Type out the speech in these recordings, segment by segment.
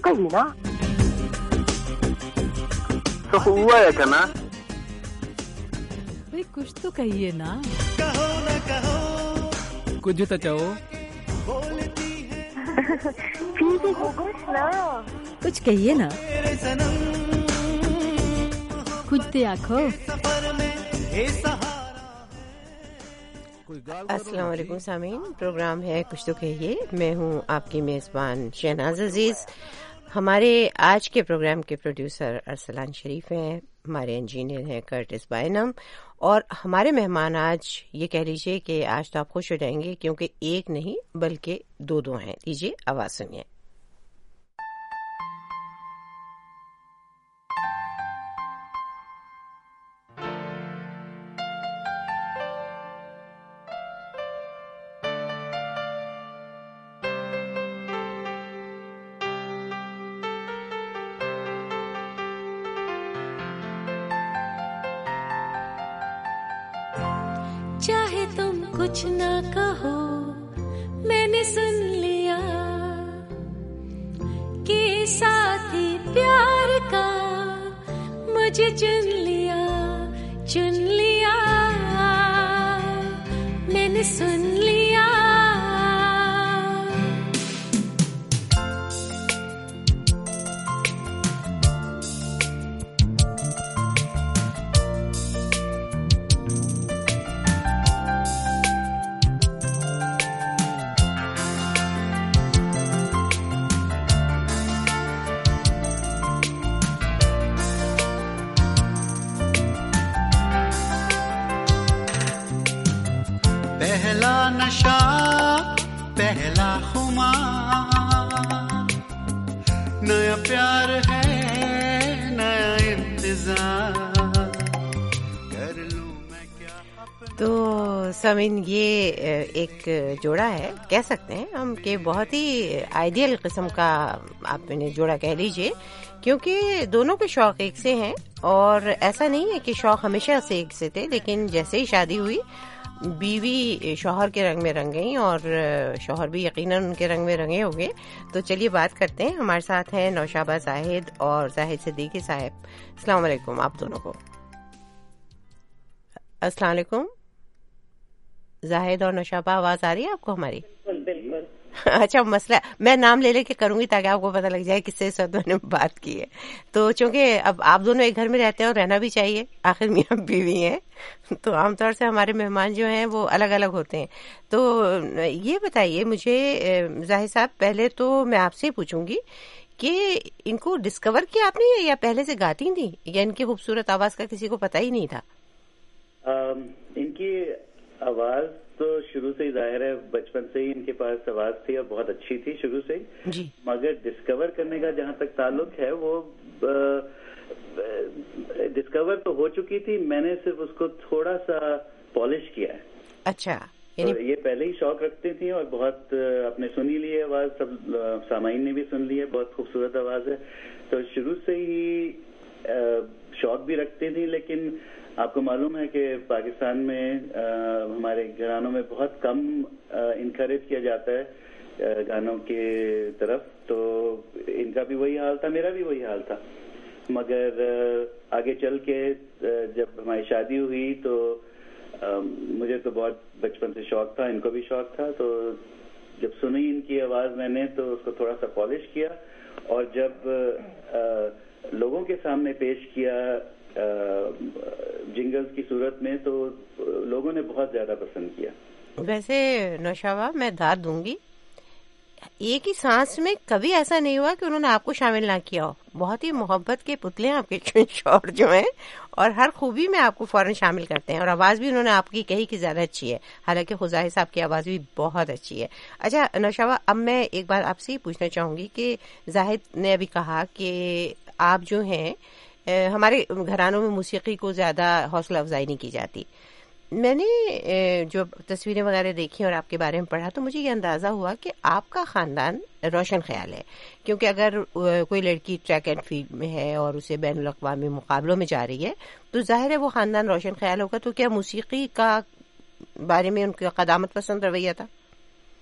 کہیے نا. تو ہوا ہے کنا بھائی کچھ تو کہیے نا. کہو نہ کہو کچھ تو چاہو. ٹھیک ہے گوگوش نا. کچھ کہیے نا. میرے صنم کچھ تو آخو. سفر میں اے سہارا. السلام علیکم سامعین، پروگرام ہے کچھ تو کہیے. میں ہوں آپ کی میزبان شہناز عزیز. ہمارے آج کے پروگرام کے پروڈیوسر ارسلان شریف ہیں، ہمارے انجینئر ہیں کرٹس بائنم، اور ہمارے مہمان آج یہ کہہ لیجیے کہ آج تو آپ خوش ہو جائیں گے کیونکہ ایک نہیں بلکہ دو ہیں. لیجیے آواز سنیے. چاہے تم کچھ نہ کہو، میں نے سن لیا کہ ساتھی پیار کا مجھے چن لیا، میں نے سن لیا. پہلا نشہ پہلا خمار، نیا پیار ہے نیا انتظار، کر لوں میں کیا اپنا. تو سامعین یہ ایک جوڑا ہے، کہہ سکتے ہیں ہم کہ بہت ہی آئیڈیل قسم کا آپ نے جوڑا کہہ لیجئے، کیونکہ دونوں کے شوق ایک سے ہیں. اور ایسا نہیں ہے کہ شوق ہمیشہ سے ایک سے تھے، لیکن جیسے ہی شادی ہوئی بیوی شوہر کے رنگ میں رنگ گئی اور شوہر بھی یقیناً ان کے رنگ میں رنگے ہو گئے. تو چلیے بات کرتے ہیں. ہمارے ساتھ ہیں نوشابہ زاہد اور زاہد صدیقی صاحب. السلام علیکم آپ دونوں کو. السلام علیکم. زاہد اور نوشابہ آواز آ رہی ہے آپ کو ہماری؟ بالکل. اچھا، مسئلہ میں نام لے کے کروں گی تاکہ آپ کو پتہ لگ جائے کس سے اس وقت میں نے بات کی ہے. تو چونکہ اب آپ دونوں ایک گھر میں رہتے ہیں اور رہنا بھی چاہیے، آخر میاں بیوی ہیں، تو عام طور سے ہمارے مہمان جو ہیں وہ الگ الگ ہوتے ہیں. تو یہ بتائیے مجھے زاہد صاحب، پہلے تو میں آپ سے پوچھوں گی کہ ان کو ڈسکور کیا آپ نے یا پہلے سے گاتی تھیں یا ان کی خوبصورت آواز کا کسی کو پتہ ہی نہیں تھا؟ ان کی آواز تو شروع سے ہی ظاہر ہے، بچپن سے ہی ان کے پاس آواز تھی اور بہت اچھی تھی شروع سے ہی جی. مگر ڈسکور کرنے کا جہاں تک تعلق ہے، وہ ڈسکور تو ہو چکی تھی، میں نے صرف اس کو تھوڑا سا پالش کیا ہے. اچھا، تو یہ پہلے ہی شوق رکھتی تھیں اور بہت آپ نے سنی لی ہے آواز، سب سامعین نے بھی سن لی ہے، بہت خوبصورت آواز ہے. تو شروع سے ہی شوق بھی رکھتی تھیں. لیکن آپ کو معلوم ہے کہ پاکستان میں ہمارے گھرانوں میں بہت کم انکریج کیا جاتا ہے گانوں کی طرف. تو ان کا بھی وہی حال تھا، میرا بھی وہی حال تھا. مگر آگے چل کے جب ہماری شادی ہوئی تو مجھے تو بہت بچپن سے شوق تھا، ان کو بھی شوق تھا. تو جب سنی ان کی آواز میں نے تو اس کو تھوڑا سا پالش کیا، اور جب لوگوں کے سامنے پیش کیا جنگلز کی صورت میں تو لوگوں نے بہت زیادہ پسند کیا. ویسے نوشابہ میں داد دوں گی، ایک ہی سانس میں کبھی ایسا نہیں ہوا کہ انہوں نے آپ کو شامل نہ کیا ہو. بہت ہی محبت کے پتلے ہیں آپ کے شوہر جو ہیں، اور ہر خوبی میں آپ کو فوراً شامل کرتے ہیں. اور آواز بھی انہوں نے آپ کی کہی کہ زیادہ اچھی ہے، حالانکہ خزائی صاحب کی آواز بھی بہت اچھی ہے. اچھا نوشابہ، اب میں ایک بار آپ سے ہی پوچھنا چاہوں گی کہ زاہد نے ابھی کہا کہ آپ جو ہیں ہمارے گھرانوں میں موسیقی کو زیادہ حوصلہ افزائی نہیں کی جاتی. میں نے جو تصویریں وغیرہ دیکھی اور آپ کے بارے میں پڑھا تو مجھے یہ اندازہ ہوا کہ آپ کا خاندان روشن خیال ہے، کیونکہ اگر کوئی لڑکی ٹریک اینڈ فیلڈ میں ہے اور اسے بین الاقوامی مقابلوں میں جا رہی ہے تو ظاہر ہے وہ خاندان روشن خیال ہوگا. تو کیا موسیقی کا بارے میں ان کا قدامت پسند رویہ تھا؟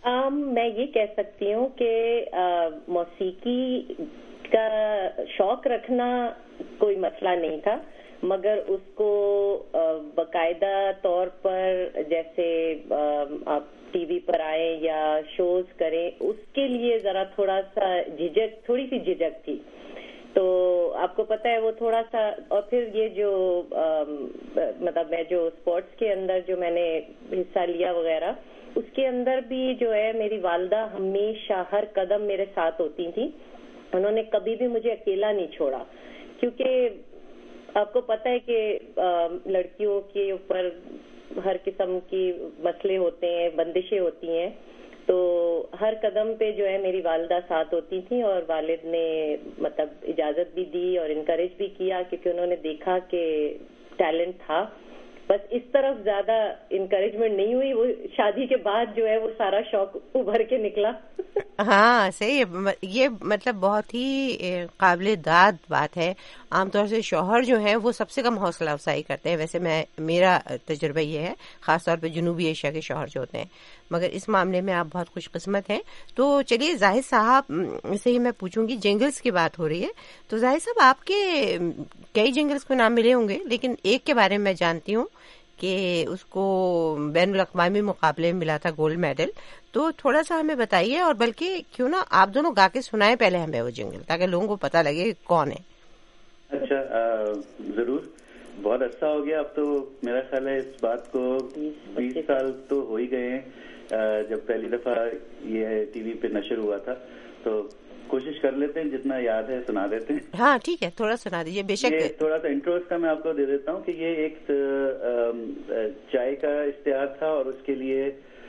میں یہ کہہ سکتی ہوں کہ موسیقی کا شوق رکھنا کوئی مسئلہ نہیں تھا، مگر اس کو باقاعدہ طور پر جیسے آپ ٹی وی پر آئیں یا شوز کریں، اس کے لیے ذرا تھوڑی سی جھجک تھی. تو آپ کو پتہ ہے وہ تھوڑا سا، اور پھر یہ جو مطلب میں جو اسپورٹس کے اندر جو میں نے حصہ لیا وغیرہ، اس کے اندر بھی جو ہے میری والدہ ہمیشہ ہر قدم میرے ساتھ ہوتی تھیں. انہوں نے کبھی بھی مجھے اکیلا نہیں چھوڑا، کیونکہ آپ کو پتہ ہے کہ لڑکیوں کے اوپر ہر قسم کی مسئلے ہوتے ہیں، بندشیں ہوتی ہیں. تو ہر قدم پہ جو ہے میری والدہ ساتھ ہوتی تھیں، اور والد نے مطلب اجازت بھی دی اور انکریج بھی کیا، کیونکہ انہوں نے دیکھا کہ ٹیلنٹ تھا. بس اس طرف زیادہ انکریجمنٹ نہیں ہوئی، وہ شادی کے بعد جو ہے وہ سارا شوق ابھر کے نکلا. ہاں صحیح، یہ مطلب بہت ہی قابل داد بات ہے. عام طور سے شوہر جو ہیں وہ سب سے کم حوصلہ افزائی کرتے ہیں. ویسے میرا تجربہ یہ ہے، خاص طور پہ جنوبی ایشیا کے شوہر جو ہوتے ہیں، مگر اس معاملے میں آپ بہت خوش قسمت ہیں. تو چلیے زاہد صاحب سے ہی میں پوچھوں گی، جنگلز کی بات ہو رہی ہے تو زاہد صاحب آپ کے کئی جنگلز کو نام ملے ہوں گے، لیکن ایک کے بارے میں میں جانتی ہوں کہ اس کو بین الاقوامی مقابلے میں ملا تھا گولڈ میڈل. تو تھوڑا سا ہمیں بتائیے، اور بلکہ کیوں نہ آپ دونوں گا کے سنائیں پہلے ہمیں وہ جنگل، تاکہ لوگوں کو پتہ لگے کون ہے. اچھا ضرور، بہت اچھا ہو گیا. اب تو میرا خیال ہے اس بات کو 20 سال تو ہو ہی گئے ہیں جب پہلی دفعہ یہ ٹی وی پہ نشر ہوا تھا. تو کوشش کر لیتے ہیں، جتنا یاد ہے سنا دیتے ہیں. ہاں ٹھیک ہے، تھوڑا سنا دیجیے. بے شک تھوڑا سا انٹرو اس کا میں آپ کو دے دیتا ہوں کہ یہ ایک چائے کا اشتہار تھا، اور اس کے لیے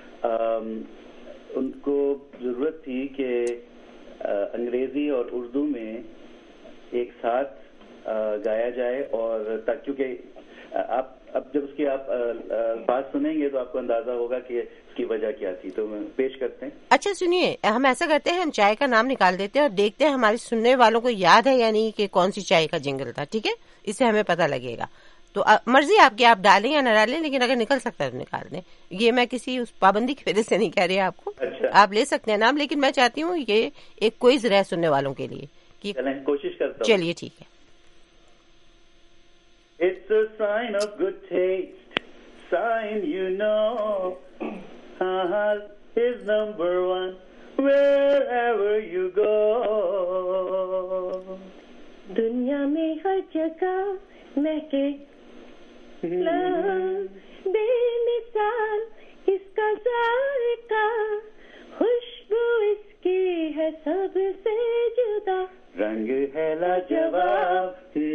ان کو ضرورت تھی کہ انگریزی اور اردو میں ایک ساتھ گایا جائے. اور کیونکہ آپ اب جب اس کی آپ بات سنیں گے تو آپ کو اندازہ ہوگا کہ اس کی وجہ کیا تھی. تو پیش کرتے ہیں. اچھا سنیے، ہم ایسا کرتے ہیں، ہم چائے کا نام نکال دیتے ہیں اور دیکھتے ہیں ہمارے سننے والوں کو یاد ہے یا نہیں کہ کون سی چائے کا جنگل تھا. ٹھیک ہے، اس سے ہمیں پتہ لگے گا. تو مرضی آپ کی، آپ ڈالیں یا نہ ڈالیں، لیکن اگر نکل سکتا ہے تو نکال دیں. یہ میں کسی اس پابندی کی وجہ سے نہیں کہہ رہی آپ کو. آپ لے سکتے ہیں نام، لیکن میں چاہتی ہوں یہ ایک کوئز رہے سننے والوں کے لیے. کوشش کرتا ہوں. چلیے ٹھیک ہے. It's a sign of good taste, sign you know, is number one wherever you go. دنیا میں ہر جگہ مہکے بے مثال اس کا ذائقہ، خوشبو اس کی ہے سب سے جدا، رنگ ہے لاجواب.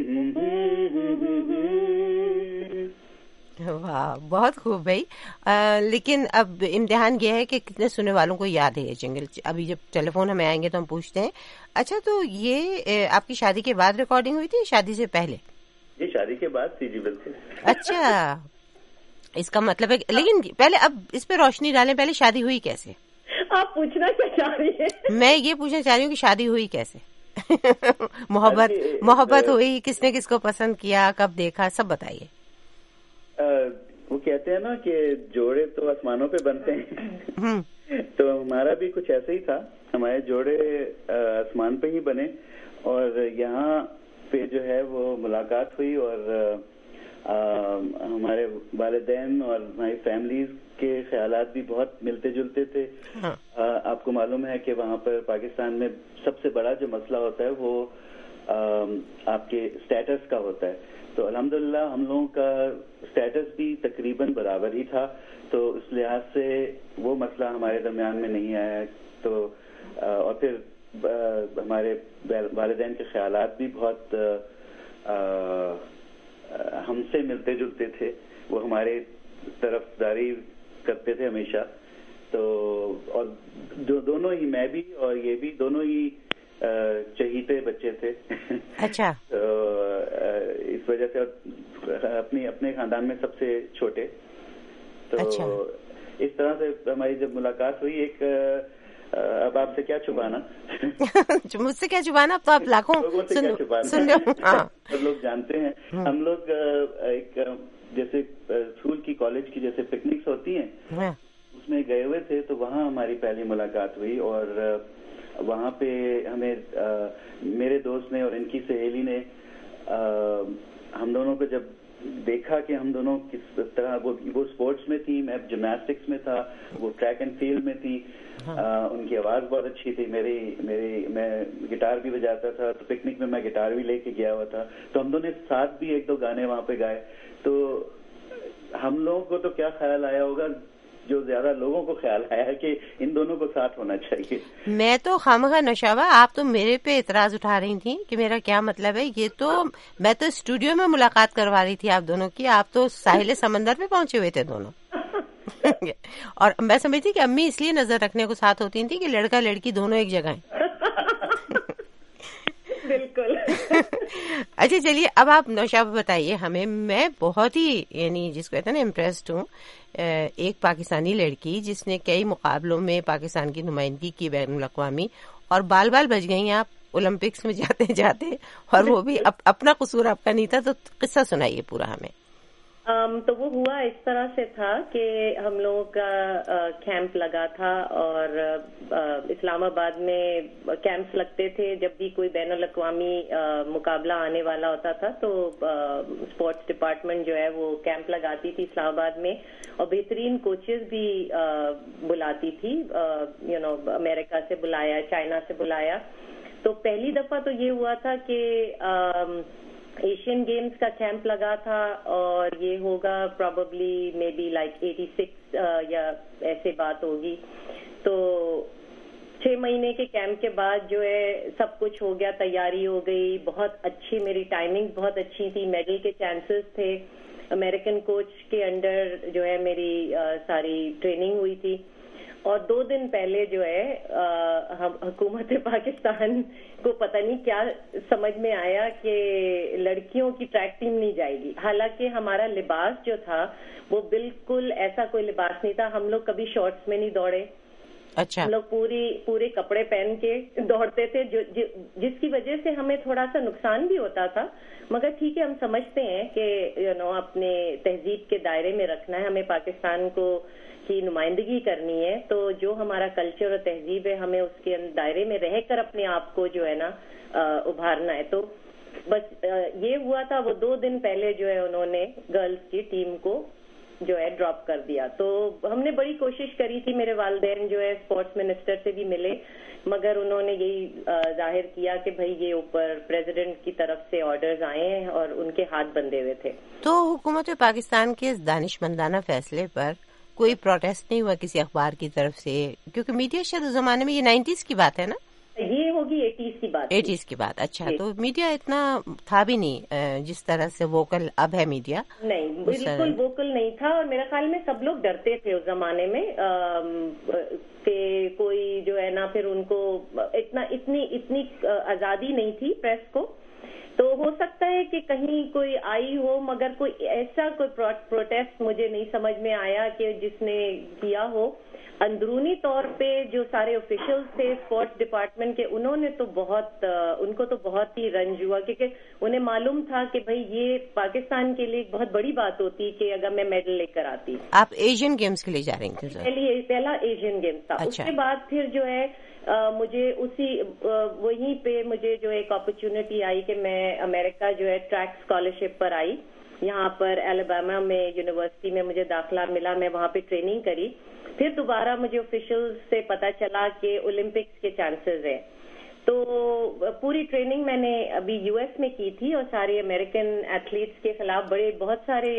واہ بہت خوب بھائی. لیکن اب امتحان یہ ہے کہ کتنے سننے والوں کو یاد ہے یہ جنگل. ابھی جب ٹیلی فون ہمیں آئیں گے تو ہم پوچھتے ہیں. اچھا تو یہ آپ کی شادی کے بعد ریکارڈنگ ہوئی تھی، شادی سے پہلے؟ یہ شادی کے بعد تھی جی بالکل. اچھا، اس کا مطلب ہے لیکن پہلے اب اس پہ روشنی ڈالیں، پہلے شادی ہوئی کیسے؟ آپ پوچھنا کیا چاہ رہی ہیں؟ میں یہ پوچھنا چاہ رہی ہوں کہ شادی ہوئی کیسے؟ محبت ہوئی، کس نے کس کو پسند کیا، کب دیکھا، سب بتائیے. وہ کہتے ہیں نا کہ جوڑے تو آسمانوں پہ بنتے ہیں. تو ہمارا بھی کچھ ایسا ہی تھا. ہمارے جوڑے آسمان پہ ہی بنے، اور یہاں پہ جو ہے وہ ملاقات ہوئی. اور ہمارے والدین اور ہماری فیملیز کے خیالات بھی بہت ملتے جلتے تھے. آپ کو معلوم ہے کہ وہاں پر پاکستان میں سب سے بڑا جو مسئلہ ہوتا ہے وہ آپ کے اسٹیٹس کا ہوتا ہے. تو الحمدللہ ہم لوگوں کا اسٹیٹس بھی تقریباً برابر ہی تھا. تو اس لحاظ سے وہ مسئلہ ہمارے درمیان میں نہیں آیا. تو اور پھر ہمارے والدین کے خیالات بھی بہت ہم سے ملتے جلتے تھے. وہ ہمارے طرفداری کرتے تھے ہمیشہ. تو اور دونوں ہی، میں بھی اور یہ بھی، دونوں ہی چہیتے بچے تھے. اچھا. تو اس وجہ سے اپنے خاندان میں سب سے چھوٹے. تو اس طرح سے ہماری جب ملاقات ہوئی، ایک اب آپ سے کیا چھپانا، مجھ سے کیا چھپانا، اب تو آپ لاکھوں لوگوں سے کیا چھپانا، سب لوگ جانتے ہیں. ہم لوگ ایک جیسے اسکول کی، کالج کی جیسے پکنکس ہوتی ہیں، اس میں گئے ہوئے تھے تو وہاں ہماری پہلی ملاقات ہوئی, اور وہاں پہ ہمیں میرے دوست نے اور ان کی سہیلی نے ہم دونوں کو جب دیکھا کہ ہم دونوں کس طرح, وہ اسپورٹس میں تھی, میں جمناسٹکس میں تھا, وہ ٹریک اینڈ فیلڈ میں تھی, ان کی آواز بہت اچھی تھی, میں گٹار بھی بجاتا تھا, تو پکنک میں میں گٹار بھی لے کے گیا ہوا تھا, تو ہم دونوں ساتھ بھی 1-2 گانے وہاں پہ گائے. تو ہم لوگوں کو تو کیا خیال آیا ہوگا, جو زیادہ لوگوں کو خیال آیا کہ ان دونوں کو ساتھ ہونا چاہیے. میں تو خامخواہ نوشابہ, آپ تو میرے پہ اعتراض اٹھا رہی تھیں کہ میرا کیا مطلب ہے, یہ تو میں تو اسٹوڈیو میں ملاقات کروا رہی تھی آپ دونوں کی, آپ تو ساحل سمندر پہ پہنچے ہوئے تھے دونوں. اور میں سمجھتی کہ امی اس لیے نظر رکھنے کو ساتھ ہوتی تھی کہ لڑکا لڑکی دونوں ایک جگہ ہیں. بالکل. اچھا چلیے, اب آپ نوشابہ بتائیے ہمیں, میں بہت ہی یعنی جس کو کہتے ہیں نا امپریسڈ ہوں, ایک پاکستانی لڑکی جس نے کئی مقابلوں میں پاکستان کی نمائندگی کی بین الاقوامی, اور بال بچ گئی ہیں آپ اولمپکس میں جاتے جاتے, اور وہ بھی اپنا قصور آپ کا نہیں تھا. تو قصہ سنائیے پورا ہمیں. تو وہ ہوا اس طرح سے تھا کہ ہم لوگوں کا کیمپ لگا تھا, اور اسلام آباد میں کیمپس لگتے تھے جب بھی کوئی بین الاقوامی مقابلہ آنے والا ہوتا تھا, تو اسپورٹس ڈپارٹمنٹ جو ہے وہ کیمپ لگاتی تھی اسلام آباد میں, اور بہترین کوچز بھی بلاتی تھی, امریکہ سے بلایا, چائنا سے بلایا. تو پہلی دفعہ تو یہ ہوا تھا کہ ایشین گیمز کا کیمپ لگا تھا, اور یہ ہوگا پروبیبلی مے بی لائک 86 یا ایسے بات ہوگی. تو 6 مہینے کے کیمپ کے بعد جو ہے سب کچھ ہو گیا, تیاری ہو گئی, بہت اچھی, میری ٹائمنگ بہت اچھی تھی, میڈل کے چانسز تھے, امریکن کوچ کے انڈر جو ہے میری ساری ٹریننگ ہوئی تھی. اور 2 دن پہلے جو ہے حکومت پاکستان کو پتہ نہیں کیا سمجھ میں آیا کہ لڑکیوں کی ٹریک ٹیم نہیں جائے گی, حالانکہ ہمارا لباس جو تھا وہ بالکل ایسا کوئی لباس نہیں تھا. ہم لوگ کبھی شارٹس میں نہیں دوڑے, اچھا, ہم لوگ پورے کپڑے پہن کے دوڑتے تھے, جس کی وجہ سے ہمیں تھوڑا سا نقصان بھی ہوتا تھا, مگر ٹھیک ہے, ہم سمجھتے ہیں کہ اپنے تہذیب کے دائرے میں رکھنا ہے, ہمیں پاکستان کو کی نمائندگی کرنی ہے, تو جو ہمارا کلچر اور تہذیب ہے ہمیں اس کے دائرے میں رہ کر اپنے آپ کو جو ہے نا ابھارنا ہے. تو بس یہ ہوا تھا. وہ 2 دن پہلے جو ہے انہوں نے گرلز کی ٹیم کو جو ہے ڈراپ کر دیا. تو ہم نے بڑی کوشش کری تھی, میرے والدین جو ہے اسپورٹس منسٹر سے بھی ملے, مگر انہوں نے یہی ظاہر کیا کہ بھائی یہ اوپر پریزیڈنٹ کی طرف سے آرڈرز آئے ہیں اور ان کے ہاتھ بندھے ہوئے تھے. تو حکومت پاکستان کے اس دانشمندانہ فیصلے پر کوئی پروٹیسٹ نہیں ہوا کسی اخبار کی طرف سے, کیونکہ میڈیا شاید اس زمانے میں, یہ 90s کی بات ہے نا, یہ ہوگی 80s کی بات. 80s کی بات. اچھا, تو میڈیا اتنا تھا بھی نہیں جس طرح سے ووکل اب ہے میڈیا. نہیں, بالکل ووکل نہیں تھا, اور میرے خیال میں سب لوگ ڈرتے تھے اس زمانے میں کہ کوئی جو ہے نا پھر ان کو اتنی آزادی نہیں تھی پریس کو. تو ہو سکتا ہے کہ کہیں کوئی آئی ہو, مگر کوئی ایسا کوئی پروٹیسٹ مجھے نہیں سمجھ میں آیا کہ جس نے کیا ہو. اندرونی طور پہ جو سارے آفیشلز تھے اسپورٹس ڈپارٹمنٹ کے, انہوں نے تو ان کو تو بہت ہی رنج ہوا, کیونکہ انہیں معلوم تھا کہ بھائی یہ پاکستان کے لیے ایک بہت بڑی بات ہوتی کہ اگر میں میڈل لے کر آتی. آپ ایشین گیمز کے لیے جا رہی تھیں؟ پہلا ایشین گیمز تھا. اس کے بعد پھر جو ہے مجھے وہیں پہ مجھے جو ایک اپرچونٹی آئی کہ میں امریکہ جو ہے ٹریک اسکالرشپ پر آئی. یہاں پر الاباما میں یونیورسٹی میں مجھے داخلہ ملا, میں وہاں پہ ٹریننگ کری. پھر دوبارہ مجھے آفیشل سے پتا چلا کہ اولمپکس کے چانسز ہیں. تو پوری ٹریننگ میں نے ابھی یو ایس میں کی تھی, اور سارے امریکن ایتھلیٹس کے خلاف بہت سارے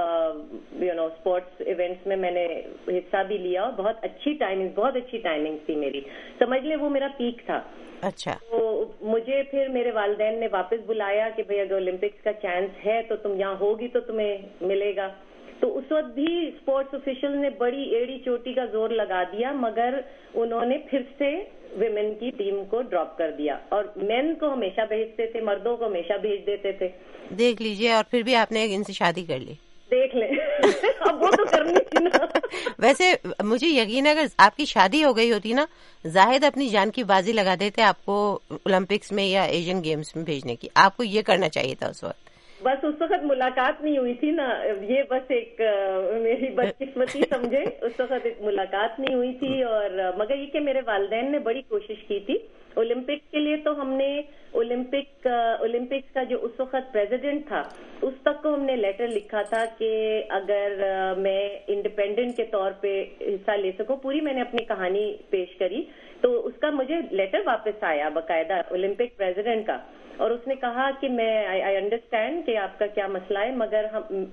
اسپورٹس ایونٹس میں نے حصہ بھی لیا, اور بہت اچھی ٹائمنگ تھی میری, سمجھ لیں وہ میرا پیک تھا. اچھا, تو مجھے پھر میرے والدین نے واپس بلایا کہ بھئی اگر اولمپکس کا چانس ہے تو تم یہاں ہوگی تو تمہیں ملے گا. تو اس وقت بھی اسپورٹس آفیشل نے بڑی ایڑی چوٹی کا زور لگا دیا, مگر انہوں نے پھر سے ویمن کی ٹیم کو ڈراپ کر دیا, اور مین کو ہمیشہ بھیجتے تھے, مردوں کو ہمیشہ بھیج دیتے تھے. دیکھ لیجئے, اور پھر بھی آپ نے ان سے شادی کر لی. دیکھ لیں, اب وہ تو کرنی تھی نا. ویسے مجھے یقین ہے اگر آپ کی شادی ہو گئی ہوتی نا, زاہد اپنی جان کی بازی لگا دیتے آپ کو اولمپکس میں یا ایشین گیمز میں بھیجنے کی. آپ کو یہ کرنا چاہیے تھا اس وقت. بس اس وقت ملاقات نہیں ہوئی تھی نا, یہ بس ایک میری بدقسمتی سمجھے, اس وقت ایک ملاقات نہیں ہوئی تھی. اور مگر یہ کہ میرے والدین نے بڑی کوشش کی تھی اولمپکس کے لیے. تو ہم نے اولمپکس کا جو اس وقت پریزیڈنٹ تھا اس تک کو ہم نے لیٹر لکھا تھا کہ اگر میں انڈیپینڈنٹ کے طور پہ حصہ لے سکوں, پوری میں نے اپنی کہانی پیش کری, تو اس کا مجھے لیٹر واپس آیا باقاعدہ اولمپک پریزیڈنٹ کا, اور اس نے کہا کہ میں آئی انڈرسٹینڈ کہ آپ کا کیا مسئلہ ہے, مگر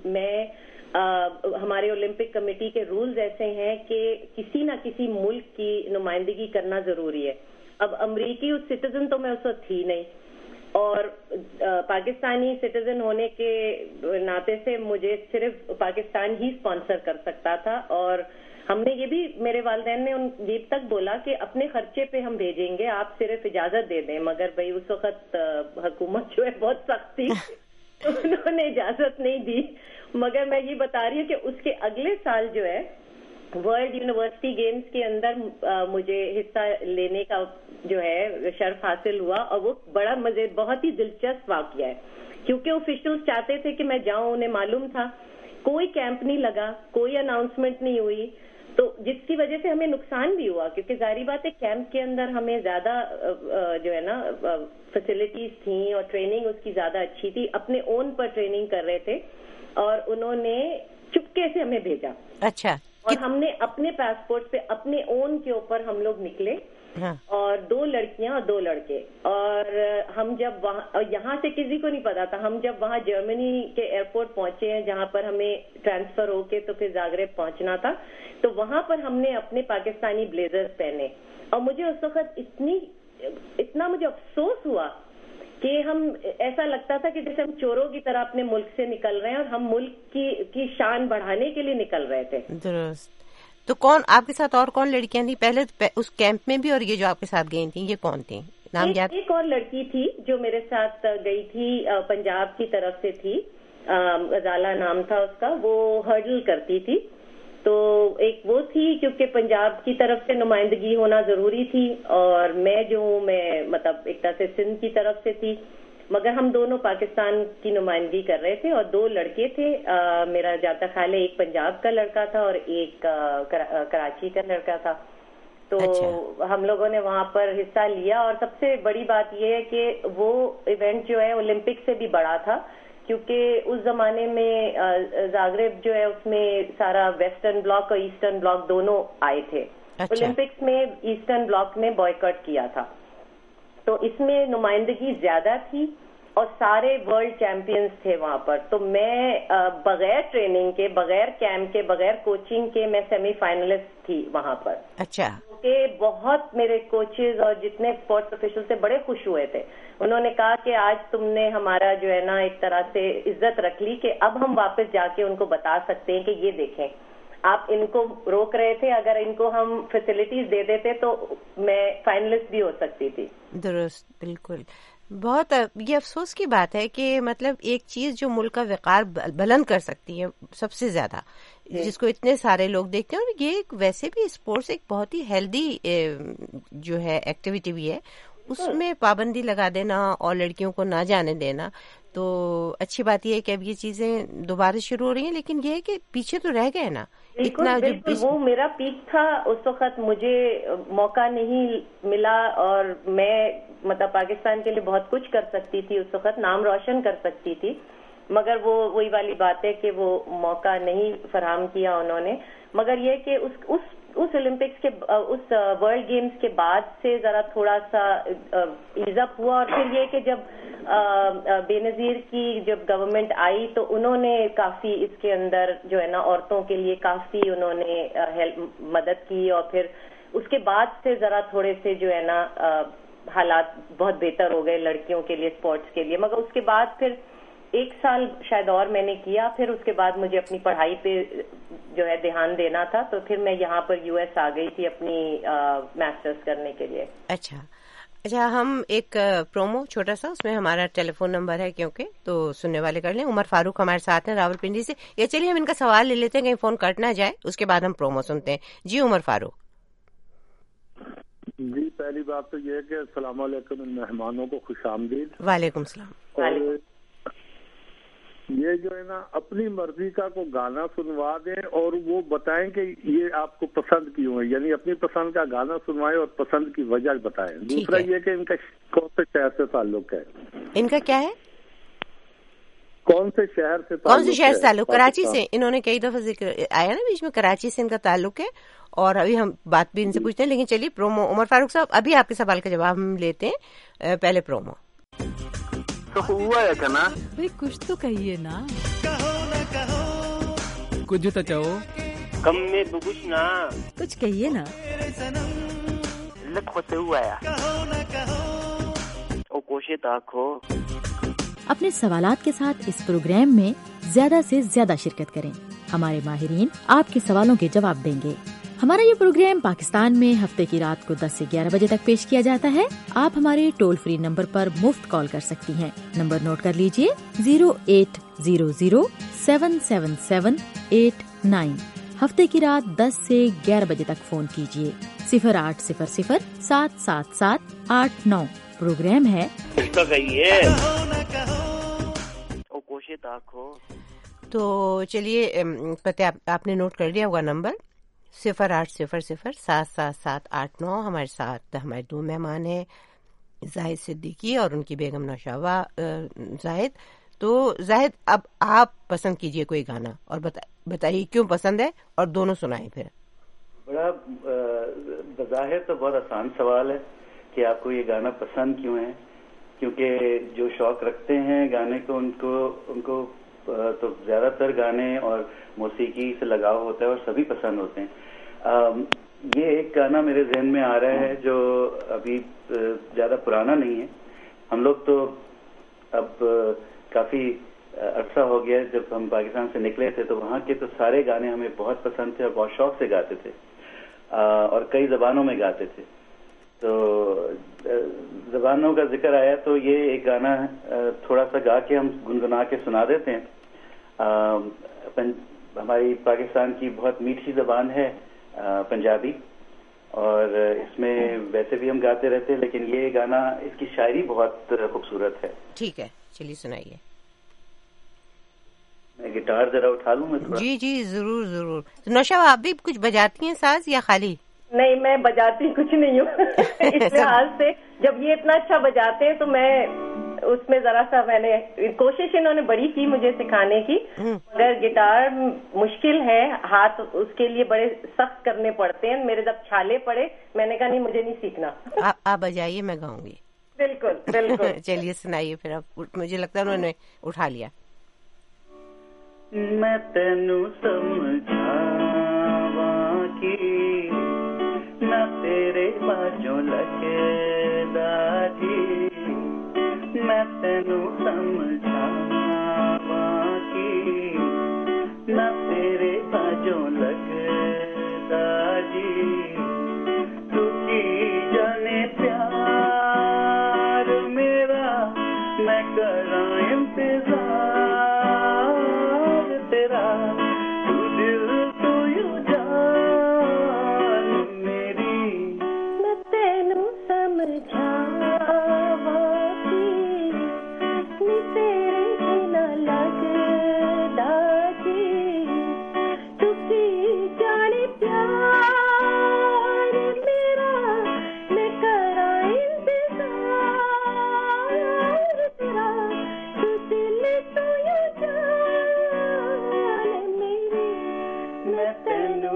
ہمارے اولمپک کمیٹی کے رولز ایسے ہیں کہ کسی نہ کسی ملک کی نمائندگی کرنا ضروری ہے. اب امریکی سٹیزن تو میں اس وقت تھی نہیں, اور پاکستانی سٹیزن ہونے کے ناطے سے مجھے صرف پاکستان ہی اسپانسر کر سکتا تھا. اور ہم نے یہ بھی, میرے والدین نے یہ تک بولا کہ اپنے خرچے پہ ہم بھیجیں گے, آپ صرف اجازت دے دیں. مگر بھائی اس وقت حکومت جو ہے بہت سخت تھی, انہوں نے اجازت نہیں دی. مگر میں یہ بتا رہی ہوں کہ اس کے اگلے سال جو ہے ورلڈ یونیورسٹی گیمز کے اندر مجھے حصہ لینے کا جو ہے شرف حاصل ہوا, اور وہ بڑا بہت ہی دلچسپ واقعہ ہے, کیونکہ آفیشلز چاہتے تھے کہ میں جاؤں. انہیں معلوم تھا کوئی کیمپ نہیں لگا, کوئی اناؤنسمنٹ نہیں ہوئی, تو جس کی وجہ سے ہمیں نقصان بھی ہوا, کیونکہ ظاہری بات ہے کیمپ کے اندر ہمیں زیادہ جو ہے نا فیسلٹیز تھیں اور ٹریننگ اس کی زیادہ اچھی تھی. اپنے اون پر ٹریننگ کر رہے تھے, اور انہوں نے چپکے سے ہمیں بھیجا. اچھا. اور ہم نے اپنے پاسپورٹ پہ اپنے اون کے اوپر ہم لوگ نکلے, اور 2 لڑکیاں اور 2 لڑکے. اور ہم جب وہاں, یہاں سے کسی کو نہیں پتا تھا, ہم جب وہاں جرمنی کے ایئرپورٹ پہنچے ہیں جہاں پر ہمیں ٹرانسفر ہو کے تو پھر زاگریب پہنچنا تھا, تو وہاں پر ہم نے اپنے پاکستانی بلیزرز پہنے. اور مجھے اس وقت اتنا مجھے افسوس ہوا کہ ہم, ایسا لگتا تھا کہ جیسے ہم چوروں کی طرح اپنے ملک سے نکل رہے ہیں, اور ہم ملک کی شان بڑھانے کے لیے نکل رہے تھے. درست. تو کون آپ کے ساتھ, اور کون لڑکیاں تھیں پہلے اس کیمپ میں بھی, اور یہ جو آپ کے ساتھ گئی تھیں یہ کون تھیں, نام یاد؟ ایک اور لڑکی تھی جو میرے ساتھ گئی تھی, پنجاب کی طرف سے تھی, غزالہ نام تھا اس کا, وہ ہرڈل کرتی تھی. تو ایک وہ تھی کیونکہ پنجاب کی طرف سے نمائندگی ہونا ضروری تھی, اور میں جو ہوں میں مطلب ایک طرح سے سندھ کی طرف سے تھی, مگر ہم دونوں پاکستان کی نمائندگی کر رہے تھے. اور 2 لڑکے تھے, میرا جاتا خیال ہے ایک پنجاب کا لڑکا تھا اور ایک کراچی کا لڑکا تھا. تو ہم لوگوں نے وہاں پر حصہ لیا, اور سب سے بڑی بات یہ ہے کہ وہ ایونٹ جو ہے اولمپک سے بھی بڑا تھا, کیونکہ اس زمانے میں زاگریب جو ہے اس میں سارا ویسٹرن بلاک اور ایسٹرن بلاک دونوں آئے تھے. اولمپکس میں ایسٹرن بلاک نے بائیکاٹ کیا تھا, تو اس میں نمائندگی زیادہ تھی, اور سارے ورلڈ چیمپئنز تھے وہاں پر. تو میں بغیر ٹریننگ کے, بغیر کیمپ کے, بغیر کوچنگ کے میں سیمی فائنلسٹ تھی وہاں پر. اچھا. کہ بہت میرے کوچز اور جتنے اسپورٹس آفیشل سے بڑے خوش ہوئے تھے. انہوں نے کہا کہ آج تم نے ہمارا جو ہے نا ایک طرح سے عزت رکھ لی, کہ اب ہم واپس جا کے ان کو بتا سکتے ہیں کہ یہ دیکھیں آپ ان کو روک رہے تھے, اگر ان کو ہم فیسلٹیز دے دیتے تو میں فائنلسٹ بھی ہو سکتی تھی. درست, بالکل. بہت یہ افسوس کی بات ہے کہ مطلب ایک چیز جو ملک کا وقار بلند کر سکتی ہے سب سے زیادہ, جس کو اتنے سارے لوگ دیکھتے ہیں, اور یہ ویسے بھی اسپورٹس ایک بہت ہی ہیلدی جو ہے ایکٹیویٹی بھی ہے, اس میں پابندی لگا دینا اور لڑکیوں کو نہ جانے دینا, تو اچھی بات یہ ہے کہ اب یہ چیزیں دوبارہ شروع ہو رہی ہیں, لیکن یہ ہے کہ پیچھے تو رہ گئے نا اتنا. بالکل وہ میرا پیک تھا اس وقت, مجھے موقع نہیں ملا, اور میں مطلب پاکستان کے لیے بہت کچھ کر سکتی تھی اس وقت, نام روشن کر سکتی تھی, مگر وہ وہی والی بات ہے کہ وہ موقع نہیں فراہم کیا انہوں نے. مگر یہ کہ اس اولمپکس کے, اس ورلڈ گیمز کے بعد سے ذرا تھوڑا سا ایز اپ ہوا, اور پھر یہ کہ جب بے نظیر کی جب گورنمنٹ آئی تو انہوں نے کافی اس کے اندر جو ہے نا عورتوں کے لیے کافی انہوں نے مدد کی, اور پھر اس کے بعد سے ذرا تھوڑے سے جو ہے نا حالات بہت بہتر ہو گئے لڑکیوں کے لیے, اسپورٹس کے لیے. مگر اس کے بعد پھر 1 سال شاید اور میں نے کیا, پھر اس کے بعد مجھے اپنی پڑھائی پہ جو ہے دھیان دینا تھا, تو پھر میں یہاں پر US آ گئی تھی اپنی ماسٹرز کرنے کے لیے. اچھا, ہم ایک پرومو چھوٹا سا, اس میں ہمارا ٹیلی فون نمبر ہے کیونکہ, تو سننے والے کر لیں. عمر فاروق ہمارے ساتھ ہیں راولپنڈی سے. یہ چلیے ہم ان کا سوال لے لیتے ہیں, کہیں فون کٹ نہ جائے, اس کے بعد ہم پرومو سنتے ہیں. جی عمر فاروق. جی, پہلی بات تو یہ کہ السلام علیکم, مہمانوں کو خوش آمدید. وعلیکم السلام. یہ جو ہے نا اپنی مرضی کا کو گانا سنوا دیں اور وہ بتائیں کہ یہ آپ کو پسند کیوں ہے، یعنی اپنی پسند کا گانا سنوائیں اور پسند کی وجہ بتائیں. دوسرا یہ کہ ان کا کون سے شہر سے تعلق ہے. ان کا کیا ہے؟ کون سے شہر سے تعلق؟ کراچی سے. انہوں نے کئی دفعہ ذکر آیا نا بیچ میں، کراچی سے ان کا تعلق ہے. اور ابھی ہم بات بھی ان سے پوچھتے ہیں، لیکن چلیے پرومو. عمر فاروق صاحب، ابھی آپ کے سوال کا جواب ہم لیتے ہیں، پہلے پرومو. تو ہوا ہے کہ نا بھئی کچھ تو کہیے نا. کچھ تو چاہو کم میں بگوش نا، کچھ کہیے نا. لکھ ہوتے ہوا ہے او کوشے تاکھو. اپنے سوالات کے ساتھ اس پروگرام میں زیادہ سے زیادہ شرکت کریں. ہمارے ماہرین آپ کے سوالوں کے جواب دیں گے. ہمارا یہ پروگرام پاکستان میں ہفتے کی رات کو 10 سے 11 بجے تک پیش کیا جاتا ہے. آپ ہمارے ٹول فری نمبر پر مفت کال کر سکتی ہیں. نمبر نوٹ کر لیجئے 0800-777-889. ہفتے کی رات 10 سے 11 بجے تک فون کیجئے. 0800-777-889. پروگرام ہے تو چلیے پتہ آپ نے نوٹ کر لیا ہوگا نمبر 0800-777-889. ہمارے ساتھ ہمارے دو مہمان ہیں، زاہد صدیقی اور ان کی بیگم نوشابہ زاہد. تو زاہد، اب آپ پسند کیجئے کوئی گانا اور بتائیے کیوں پسند ہے، اور دونوں سنائیں پھر. بڑا بظاہر تو بہت آسان سوال ہے کہ آپ کو یہ گانا پسند کیوں ہے، کیونکہ جو شوق رکھتے ہیں گانے کو ان کو تو زیادہ تر گانے اور موسیقی سے لگاؤ ہوتا ہے اور سبھی پسند ہوتے ہیں. یہ ایک گانا میرے ذہن میں آ رہا ہے جو ابھی زیادہ پرانا نہیں ہے. ہم لوگ تو اب کافی عرصہ ہو گیا جب ہم پاکستان سے نکلے تھے، تو وہاں کے تو سارے گانے ہمیں بہت پسند تھے اور بہت شوق سے گاتے تھے اور کئی زبانوں میں گاتے تھے. تو زبانوں کا ذکر آیا تو یہ ایک گانا تھوڑا سا گا کے ہم گنگنا کے سنا دیتے ہیں. ہماری پاکستان کی بہت میٹھی زبان ہے پنجابی، اور اس میں ویسے بھی ہم گاتے رہتے ہیں، لیکن یہ گانا اس کی شاعری بہت خوبصورت ہے. ٹھیک ہے، چلیے سنائیے. میں گٹار ذرا اٹھا لوں میں تھوڑا. جی ضرور ضرور. نوشابہ، آپ بھی کچھ بجاتی ہیں ساز یا خالی؟ نہیں، میں بجاتی کچھ نہیں ہوں. اس لحاظ سے جب یہ اتنا اچھا بجاتے ہیں تو میں اس میں ذرا سا، میں نے کوشش انہوں نے بڑی کی مجھے سکھانے کی، مگر گٹار مشکل ہے، ہاتھ اس کے لیے بڑے سخت کرنے پڑتے ہیں. میرے جب چھالے پڑے میں نے کہا نہیں، مجھے نہیں سیکھنا. آپ بجائیے، میں گاؤں گی. بالکل بالکل. چلیے سنائیے پھر. اب مجھے لگتا ہے انہوں نے اٹھا لیا. میں تینو سمجھاواں کی نہ تیرے باجوں لگے داجی، میں تینو سمجھاواں کی نہ تیرے باجوں لگے داجی، تو کی جانے پیار میرا میں کراں انتظار تیرا، تو دل تو یوں جان میری، میں تینوں سمجھاواں کی نی تیرے بنا لگدا جی، تو کی جانے پیار میرا میں کراں انتظار تیرا، تو دل تو یوں جان میری، میں تینوں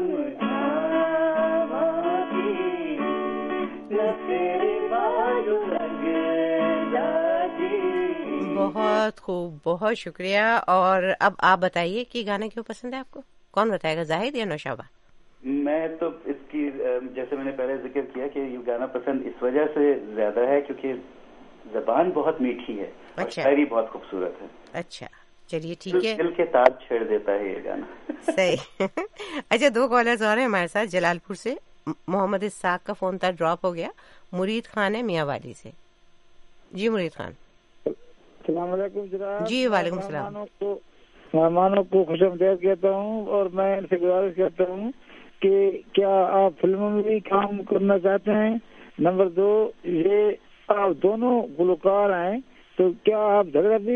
سمجھاواں کی نہ تیرے باجوں لگے داجی. بہت خوب، بہت شکریہ. اور اب آپ بتائیے کہ گانا کیوں پسند ہے آپ کو؟ کون بتائے گا، زاہد یا نوشابہ؟ میں تو اس کی جیسے میں نے پہلے ذکر کیا کہ یہ گانا پسند اس وجہ سے زیادہ ہے کیونکہ زبان بہت میٹھی ہے اور شاعری بہت خوبصورت ہے. اچھا، چلیے ٹھیک ہے. دل کے تار چھیڑ دیتا ہے یہ گانا. صحیح. اچھا، دو کالرز اور ہیں ہمارے ساتھ. جلال پور سے محمد اسحاق کا فون تھا، ڈراپ ہو گیا. مرید خان ہے میاں والی سے. جی مرید خان. السلام علیکم جناب. جی وعلیکم السلام. مہمانوں کو خوش آمدید کہتا ہوں اور میں ان سے گزارش کرتا ہوں کہ کیا آپ فلموں میں بھی کام کرنا چاہتے ہیں؟ نمبر 2، یہ آپ دونوں گلوکار ہیں تو کیا آپ جھگڑا بھی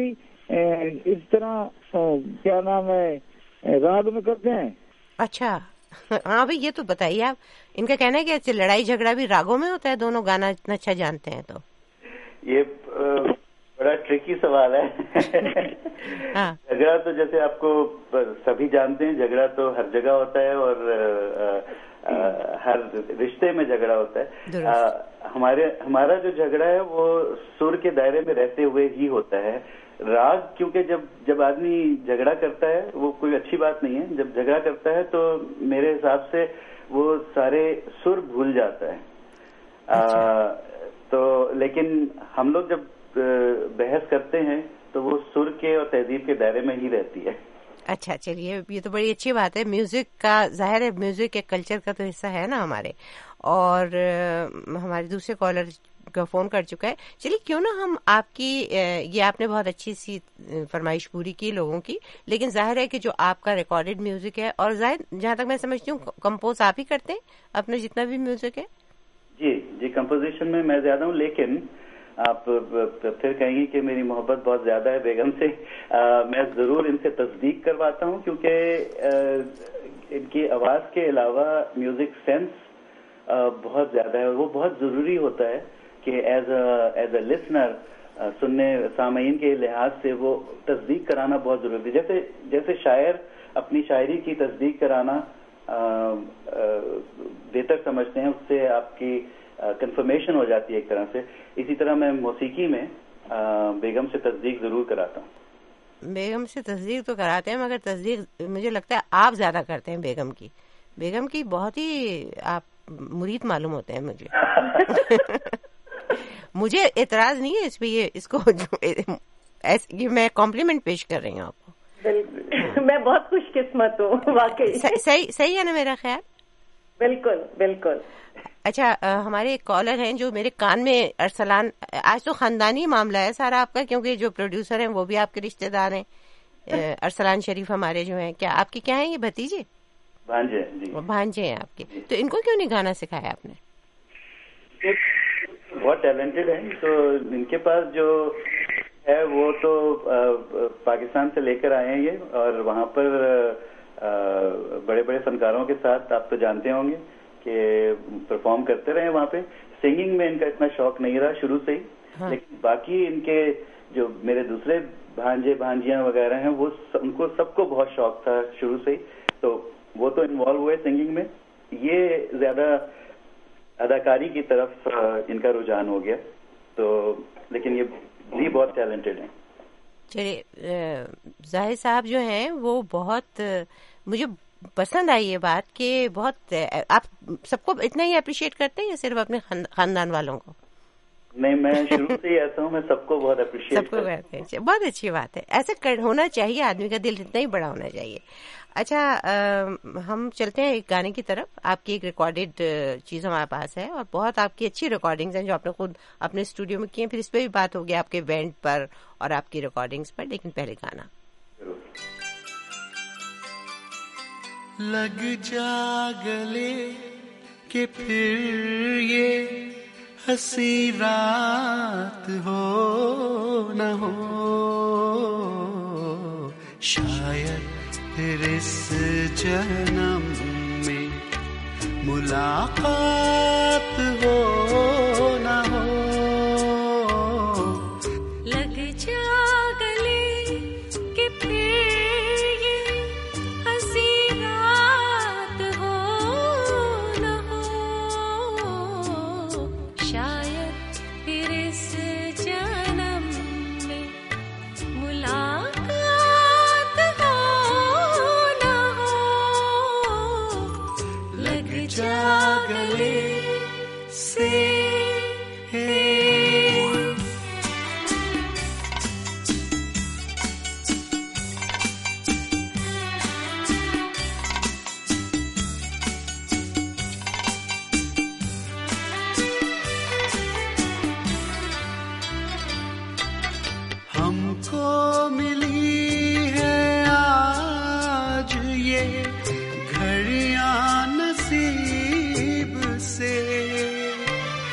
اس طرح کیا نام ہے راگ میں کرتے ہیں. اچھا ہاں بھائی یہ تو بتائیے آپ. ان کا کہنا ہے کہ لڑائی جھگڑا بھی راگوں میں ہوتا ہے, دونوں گانا اتنا اچھا جانتے ہیں. تو یہ بڑا ٹرکی سوال ہے. جھگڑا تو جیسے آپ کو سبھی جانتے ہیں, جھگڑا تو ہر جگہ ہوتا ہے اور ہر رشتے میں جھگڑا ہوتا ہے. ہمارا جو جھگڑا ہے وہ سر کے دائرے میں رہتے ہوئے ہی ہوتا ہے. راگ کیونکہ جب آدمی جھگڑا کرتا ہے وہ کوئی اچھی بات نہیں ہے. جب جھگڑا کرتا ہے تو میرے حساب سے وہ سارے سر بھول جاتا ہے. تو لیکن ہم لوگ جب بحث کرتے ہیں تو وہ سر کے اور تہذیب کے دائرے میں ہی رہتی ہے. اچھا چلیے یہ تو بڑی اچھی بات ہے. میوزک کا ظاہر ہے, میوزک کے کلچر کا تو حصہ ہے نا ہمارے. اور ہمارے دوسرے کالر کا فون کر چکا ہے. چلیے کیوں نہ ہم آپ کی یہ آپ نے بہت اچھی سی فرمائش پوری کی لوگوں کی, لیکن ظاہر ہے کہ جو آپ کا ریکارڈڈ میوزک ہے, اور ظاہر جہاں تک میں سمجھتی ہوں کمپوز آپ ہی کرتے ہیں اپنا جتنا بھی میوزک ہے. جی کمپوزیشن میں میں زیادہ ہوں, لیکن آپ پھر کہیں گی کہ میری محبت بہت زیادہ ہے بیگم سے. میں ضرور ان سے تصدیق کرواتا ہوں کیونکہ ان کی آواز کے علاوہ میوزک سینس بہت زیادہ ہے, اور وہ بہت ضروری ہوتا ہے کہ ایز اے لسنر سننے سامعین کے لحاظ سے وہ تصدیق کرانا بہت ضروری ہے. جیسے شاعر اپنی شاعری کی تصدیق کرانا بہتر سمجھتے ہیں, اس سے آپ کی کنفرمیشن ہو جاتی ہے ایک طرح سے. اسی طرح میں موسیقی میں بیگم سے تصدیق ضرور کراتا ہوں. بیگم سے تصدیق تو کراتے ہیں, مگر تصدیق مجھے لگتا ہے آپ زیادہ کرتے ہیں بیگم کی. بیگم کی بہت ہی آپ مرید معلوم ہوتے ہیں مجھے. مجھے اعتراض نہیں ہے اس پہ, اس کو ایسے میں کمپلیمنٹ پیش کر رہی ہوں آپ کو. میں بہت خوش قسمت ہوں واقعی. صحیح ہے نا میرا خیال؟ بالکل بالکل. اچھا ہمارے ایک کالر ہیں جو میرے کان میں ارسلان, آج تو خاندانی معاملہ ہے سارا آپ کا, کیونکہ جو پروڈیوسر ہیں وہ بھی آپ کے رشتے دار ہیں. ارسلان شریف ہمارے جو ہیں, کیا آپ کی کیا ہیں یہ بھتیجے؟ بھانجے. جی بھانجے ہیں آپ کے. تو ان کو کیوں نہیں گانا سکھایا آپ نے؟ بہت ٹیلنٹڈ ہیں, تو ان کے پاس جو ہے وہ تو پاکستان سے لے کر آئے ہیں یہ, اور وہاں پر بڑے بڑے فنکاروں کے ساتھ آپ تو جانتے ہوں گے کہ پرفارم کرتے رہے وہاں پہ. سنگنگ میں ان کا اتنا شوق نہیں رہا شروع سے ہی, لیکن باقی ان کے جو میرے دوسرے بھانجے بھانجیاں وغیرہ ہیں وہ ان کو سب کو بہت شوق تھا شروع سے ہی, تو وہ تو انوالو ہوئے سنگنگ میں. یہ زیادہ اداکاری کی طرف ان کا رجحان ہو گیا, تو لیکن یہ بھی بہت ٹیلنٹڈ ہیں. چلیے ظاہر صاحب جو ہیں وہ بہت, مجھے پسند آئی یہ بات کہ بہت آپ سب کو اتنا ہی اپریشیٹ کرتے ہیں یا صرف اپنے خاندان والوں کو؟ نہیں, میں شروع سے ہی ایسا ہوں, میں سب کو بہت اپریشیٹ کرتے ہیں. بہت اچھی بات ہے, ایسا ہونا چاہیے, آدمی کا دل اتنا ہی بڑا ہونا چاہیے. اچھا ہم چلتے ہیں ایک گانے کی طرف. آپ کی ایک ریکارڈڈ چیز ہمارے پاس ہے, اور بہت آپ کی اچھی ریکارڈنگز ہیں جو آپ نے خود اپنے اسٹوڈیو میں کی ہیں. پھر اس پہ بھی بات ہوگی آپ کے بینڈ پر اور آپ کی ریکارڈنگز پر, لیکن پہلے گانا. لگ جا گلے کہ پھر یہ ہنسی رات ہو نہ ہو, شاید پھر اس جنم میں ملاقات ہو نہ ہو. لگ جا گلے کہ پھر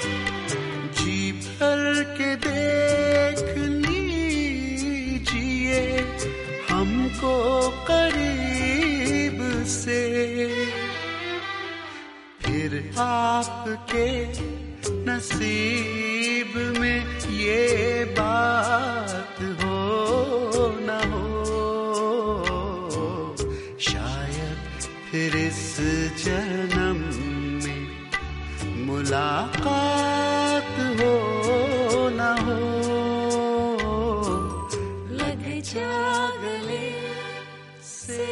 کے دیکھ لیجیے आपके नसीब में ये बात हो न हो, शायद फिर इस जन्म में मुलाकात हो न हो, लग जा गले से।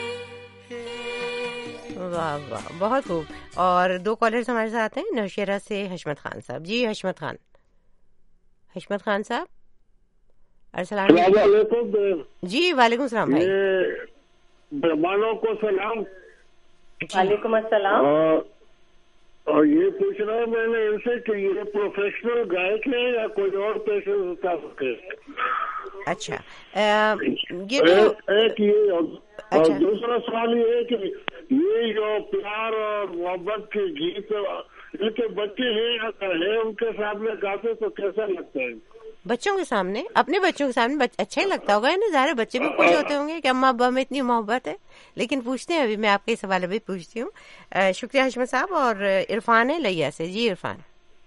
वाह वाह, बहुत खूब। और दो कॉलर्स हमारे साथ हैं, नौशेरा से हशमत खान साहब। जी हशमत खान साहब, अस्सलाम वालेकुम। जी वालेकुम सलाम भाई। मेहमानों को सलाम। वालेकुम अस्सलाम। और ये पूछना है मैंने इनसे कि ये प्रोफेशनल गायक है या कोई और पेशे होता है? अच्छा, ये तो एक ये और दूसरा सवाल ये है कि ये जो प्यार और मोहब्बत के गीत इनके बच्चे हैं अगर है उनके सामने गाते तो कैसा लगता है? बच्चों के सामने, अपने बच्चों के सामने अच्छा ही लगता होगा ना, ज़ाहिर बच्चे भी खुश होते होंगे कि अम्मा अब्बा में इतनी मोहब्बत है। लेकिन पूछते हैं, अभी मैं आपके सवाल अभी पूछती हूँ। शुक्रिया हशमत साहब। और इरफान है लैया से। जी इरफान।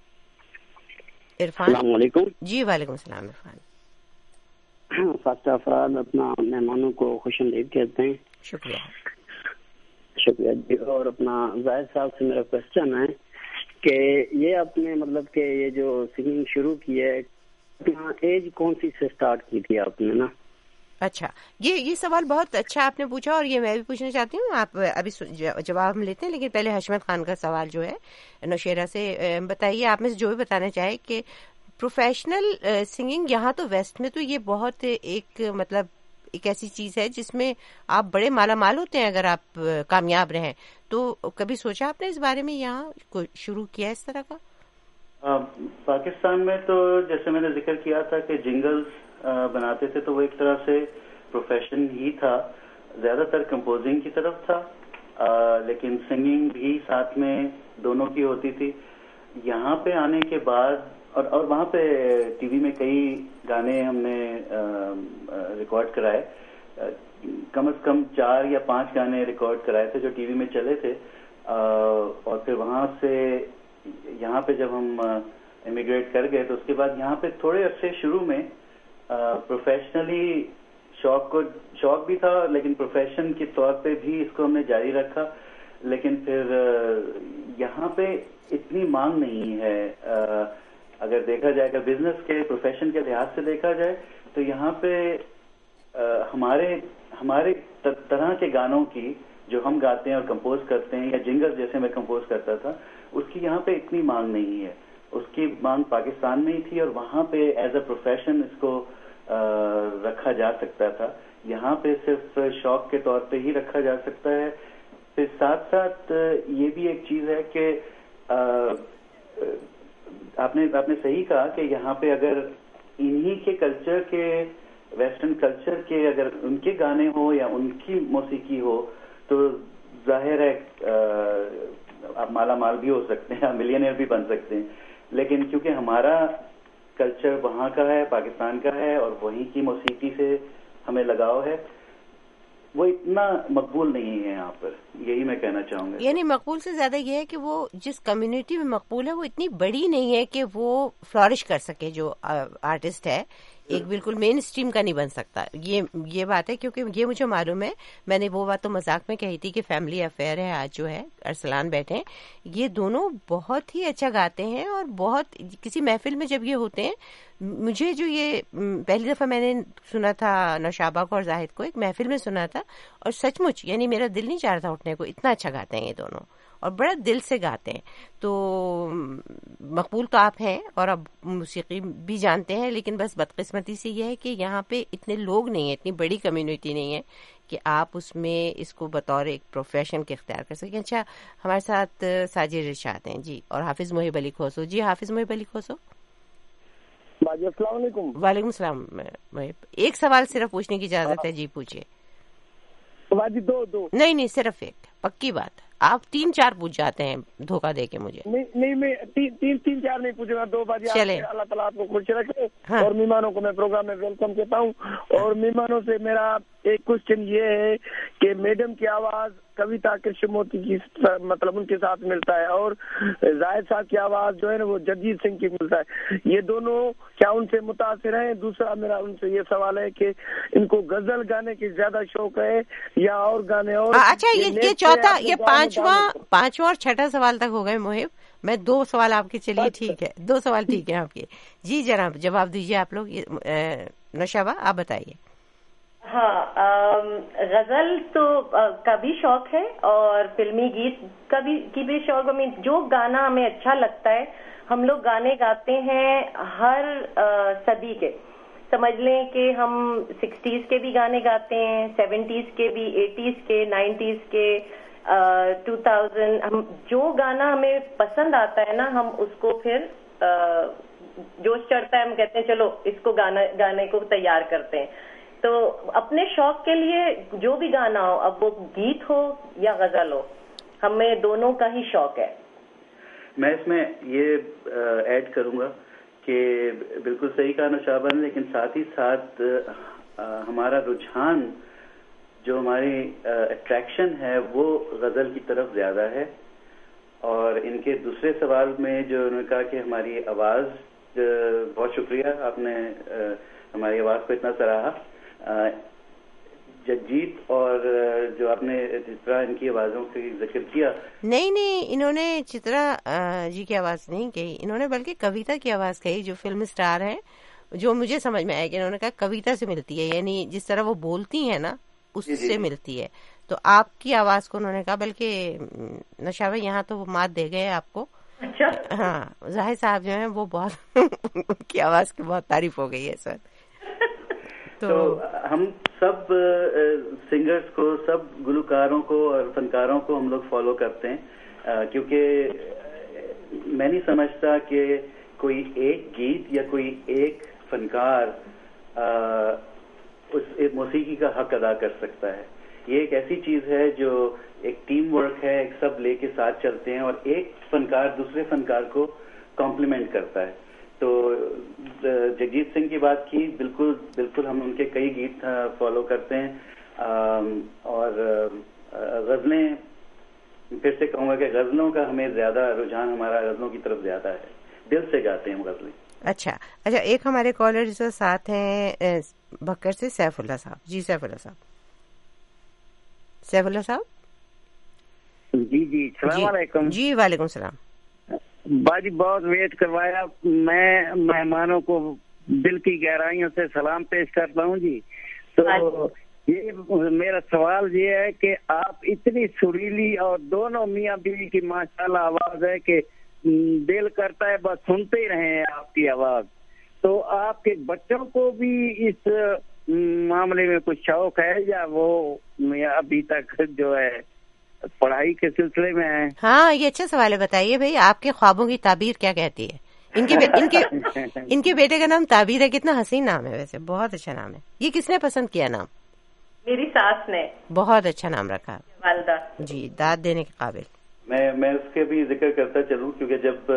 अस्सलाम वालेकुम। जी वालेकुम सलाम इरफान। फर्स्ट ऑफ ऑल अपना मेहमानों को खुशामदीद कहते हैं। शुक्रिया जी। और अपना जाहिद साहब से मेरा क्वेश्चन है कि ये आपने मतलब कि ये जो सिंगिंग शुरू की है, अपना एज कौन सी से स्टार्ट की थी आपने ना? अच्छा, ये सवाल बहुत अच्छा आपने पूछा और ये मैं भी पूछना चाहती हूँ। आप अभी जवाब हम लेते हैं, लेकिन पहले हशमत खान का सवाल जो है नौशेरा से, बताइए आप में से जो भी बताना चाहे कि प्रोफेशनल सिंगिंग यहाँ तो वेस्ट में तो ये बहुत मतलब एक ऐसी चीज है जिसमें आप बड़े माला माल होते हैं अगर आप कामयाब रहें। तो कभी सोचा आपने इस बारे में, यहाँ शुरू किया इस तरह का? पाकिस्तान में तो जैसे मैंने जिक्र किया था कि जिंगल्स बनाते थे, तो वो एक तरह से प्रोफेशन ही था, ज्यादातर कंपोजिंग की तरफ था, लेकिन सिंगिंग भी साथ में दोनों की होती थी। यहाँ पे आने के बाद और वहाँ पे टीवी में कई गाने हमने रिकॉर्ड कराए, कम से कम 4 या 5 गाने रिकॉर्ड कराए थे जो टीवी में चले थे। और फिर वहाँ से यहाँ पे जब हम इमिग्रेट कर गए तो उसके बाद यहाँ पे थोड़े अरसे शुरू में प्रोफेशनली शौक भी था, लेकिन प्रोफेशन के तौर पे भी इसको हमने जारी रखा। लेकिन फिर यहाँ पे इतनी मांग नहीं है, अगर देखा जाए, अगर बिजनेस के प्रोफेशन के लिहाज से देखा जाए तो यहाँ पे हमारे तरह के गानों की जो हम गाते हैं और कंपोज करते हैं, या जिंगल्स जैसे मैं कंपोज करता था, उसकी यहाँ पे इतनी मांग नहीं है। उसकी मांग पाकिस्तान में ही थी और वहाँ पे एज अ प्रोफेशन इसको रखा जा सकता था। यहाँ पे सिर्फ शौक के तौर पे ही रखा जा सकता है। फिर साथ साथ ये भी एक चीज है कि आपने सही कहा कि यहाँ पे अगर इन्हीं के कल्चर के, वेस्टर्न कल्चर के अगर उनके गाने हो या उनकी मौसीकी हो तो जाहिर है आप माला माल भी हो सकते हैं, आप मिलियनियर भी बन सकते हैं। लेकिन क्योंकि हमारा कल्चर वहाँ का है, पाकिस्तान का है, और वहीं की मौसीकी से हमें लगाव है, वो इतना मकबूल नहीं है यहाँ पर, यही मैं कहना चाहूंगा। यानी मकबूल से ज्यादा ये है कि वो जिस कम्युनिटी में मकबूल है वो इतनी बड़ी नहीं है कि वो फ्लॉरिश कर सके। जो आर्टिस्ट है एक बिल्कुल मेन स्ट्रीम का नहीं बन सकता, ये बात है। क्योंकि ये मुझे मालूम है, मैंने वो बात तो मजाक में कही थी कि फैमिली अफेयर है आज जो है अरसलान बैठे हैं, ये दोनों बहुत ही अच्छा गाते हैं। और बहुत किसी महफिल में जब ये होते हैं, मुझे जो ये पहली दफा मैंने सुना था नौशाबा को और जाहिद को, एक महफिल में सुना था, और सचमुच यानी मेरा दिल नहीं चाह रहा था उठने को, इतना अच्छा गाते हैं ये दोनों और बड़ा दिल से गाते हैं। तो मकबूल तो आप हैं और अब मौसीकी भी जानते हैं, लेकिन बस बदकिस्मती से ये है कि यहाँ पे इतने लोग नहीं है, इतनी बड़ी कम्युनिटी नहीं है कि आप उसमें इसको बतौर एक प्रोफेशन के इख्तियार कर सकें। अच्छा, हमारे साथ साजिद इरशाद हैं जी, और हाफिज मुहिब अली खोसो। जी हाफिज मुहिब अली खोसो। वालेकुम सलाम। एक सवाल सिर्फ पूछने की इजाजत है जी, पूछिए। दो नहीं सिर्फ एक, पक्की बात। آپ 3-4 پوچھ جاتے ہیں دھوکہ دے کے مجھے. نہیں میں 3-4 نہیں پوچھوں گا, 2 بجے. اللہ تعالیٰ آپ کو خوش رکھے. اور مہمانوں کو میں پروگرام میں ویلکم کہتا ہوں. اور مہمانوں سے میرا ایک کوشچن یہ ہے کہ میڈم کی آواز کویتا کرشمورتی کی مطلب ان کے ساتھ ملتا ہے, اور زاہد صاحب کی آواز جو ہے نا وہ جگجیت سنگھ کی ملتا ہے. یہ دونوں کیا ان سے متاثر ہیں؟ دوسرا میرا ان سے یہ سوال ہے کہ ان کو غزل گانے کی زیادہ شوق ہے یا اور گانے؟ اور اچھا یہ چوتھا, یہ پانچواں اور چھٹا سوال تک ہو گئے محب. میں 2 سوال آپ کے, چلیے ٹھیک ہے 2 سوال ٹھیک ہے آپ کے. جی جناب جواب دیجیے آپ لوگ. نوشابہ آپ بتائیے. ہاں, غزل تو کا بھی شوق ہے اور فلمی گیت کی بھی شوق. جو گانا ہمیں اچھا لگتا ہے ہم لوگ گانے گاتے ہیں ہر صدی کے. سمجھ لیں کہ ہم 60s کے بھی گانے گاتے ہیں, 70s کے بھی, 80s کے, 90s کے, 2000. ہم جو گانا ہمیں پسند آتا ہے نا ہم اس کو پھر جوش چڑھتا ہے ہم کہتے ہیں چلو اس کو گانے کو تیار کرتے ہیں. تو اپنے شوق کے لیے جو بھی گانا ہو, اب وہ گیت ہو یا غزل ہو, ہمیں دونوں کا ہی شوق ہے. میں اس میں یہ ایڈ کروں گا کہ بالکل صحیح کہا نوشابہ نے, لیکن ساتھ ہی ساتھ ہمارا رجحان جو ہماری اٹریکشن ہے وہ غزل کی طرف زیادہ ہے. اور ان کے دوسرے سوال میں جو انہوں نے کہا کہ ہماری آواز, بہت شکریہ آپ نے ہماری آواز کو اتنا سراہا. جگجیت اور جو آپ نے چترا ان کی آوازوں کا ذکر کیا, نہیں انہوں نے چترا جی کی آواز نہیں کہی, انہوں نے بلکہ کویتا کی آواز کہی جو فلم اسٹار ہے. جو مجھے سمجھ میں آیا کہ انہوں نے کہا کویتا سے ملتی ہے, یعنی جس طرح وہ بولتی ہیں نا اس سے ملتی ہے. تو آپ کی آواز کو انہوں نے کہا, بلکہ نوشابہ یہاں تو وہ مات دے گئے آپ کو. ہاں زاہد صاحب جو ہیں وہ بہت ان کی آواز کی بہت تعریف ہو گئی ہے سر. تو ہم سب سنگرز کو, سب گلوکاروں کو اور فنکاروں کو ہم لوگ فالو کرتے ہیں, کیونکہ میں نہیں سمجھتا کہ کوئی ایک گیت یا کوئی ایک فنکار اس موسیقی کا حق ادا کر سکتا ہے. یہ ایک ایسی چیز ہے جو ایک ٹیم ورک ہے, ایک سب لے کے ساتھ چلتے ہیں اور ایک فنکار دوسرے فنکار کو کمپلیمنٹ کرتا ہے. تو جگجیت سنگھ کی بات کی, بالکل ہم ان کے کئی گیت فالو کرتے ہیں. اور غزلیں, پھر سے کہوں گا کہ غزلوں کا ہمیں زیادہ رجحان, ہمارا غزلوں کی طرف زیادہ ہے, دل سے گاتے ہیں ہم غزلیں. اچھا ایک ہمارے کالر جو ساتھ ہیں بکر سے سیف اللہ صاحب. جی سیف اللہ صاحب. سیف اللہ صاحب. جی السلام علیکم. جی وعلیکم السلام. باجی بہت ویٹ کروایا. میں مہمانوں کو دل کی گہرائیوں سے سلام پیش کرتا ہوں. جی تو یہ میرا سوال یہ ہے کہ آپ اتنی سریلی اور دونوں میاں بیوی کی ماشاءاللہ آواز ہے کہ دل کرتا ہے بس سنتے ہی رہیں آپ کی آواز. تو آپ کے بچوں کو بھی اس معاملے میں کچھ شوق ہے یا وہ ابھی تک جو ہے پڑھائی کے سلسلے میں ہے؟ ہاں یہ اچھا سوال ہے. بتائیے بھائی آپ کے خوابوں کی تعبیر کیا کہتی ہے؟ ان کے بیٹے کا نام تعبیر ہے. کتنا حسین نام ہے, ویسے بہت اچھا نام ہے. یہ کس نے پسند کیا نام؟ میری ساس نے. بہت اچھا نام رکھا. والدہ. جی داد دینے کے قابل. میں اس کے بھی ذکر کرتا چلوں, کیونکہ جب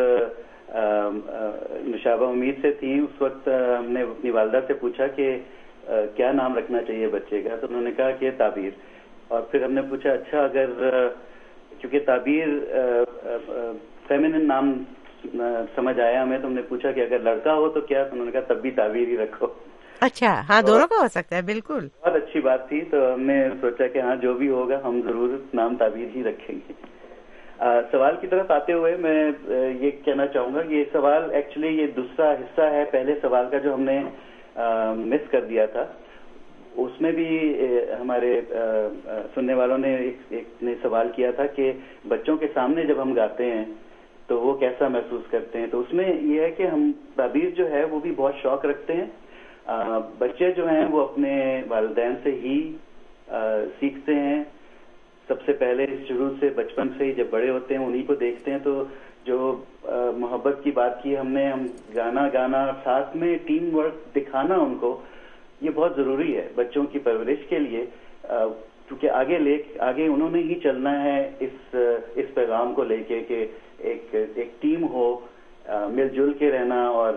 نوشابہ امید سے تھی اس وقت ہم نے اپنی والدہ سے پوچھا کہ کیا نام رکھنا چاہیے بچے کا, تو انہوں نے کہا کہ تعبیر. اور پھر ہم نے پوچھا اچھا اگر, کیونکہ تعبیر فیمینن نام سمجھ آیا ہمیں, تو ہم نے پوچھا کہ اگر لڑکا ہو تو کیا, تو انہوں نے کہا تب بھی تعبیر ہی رکھو. اچھا ہاں دونوں کا ہو سکتا ہے. بالکل بہت اچھی بات تھی. تو ہم نے سوچا کہ ہاں جو بھی ہوگا ہم ضرور نام تعبیر ہی رکھیں گے. سوال کی طرف آتے ہوئے میں یہ کہنا چاہوں گا کہ یہ سوال ایکچولی یہ دوسرا حصہ ہے پہلے سوال کا جو ہم نے مس کر دیا تھا. اس میں بھی ہمارے سننے والوں نے ایک نے سوال کیا تھا کہ بچوں کے سامنے جب ہم گاتے ہیں تو وہ کیسا محسوس کرتے ہیں. تو اس میں یہ ہے کہ ہم تعبیر جو ہے وہ بھی بہت شوق رکھتے ہیں. بچے جو ہیں وہ اپنے والدین سے ہی سیکھتے ہیں. سب سے پہلے شروع سے بچپن سے ہی جب بڑے ہوتے ہیں انہی کو دیکھتے ہیں. تو جو محبت کی بات کی ہم نے, ہم گانا ساتھ میں ٹیم ورک دکھانا ان کو, یہ بہت ضروری ہے بچوں کی پرورش کے لیے. کیونکہ آگے انہوں نے ہی چلنا ہے اس پیغام کو لے کے کہ ایک ٹیم ہو، مل جل کے رہنا، اور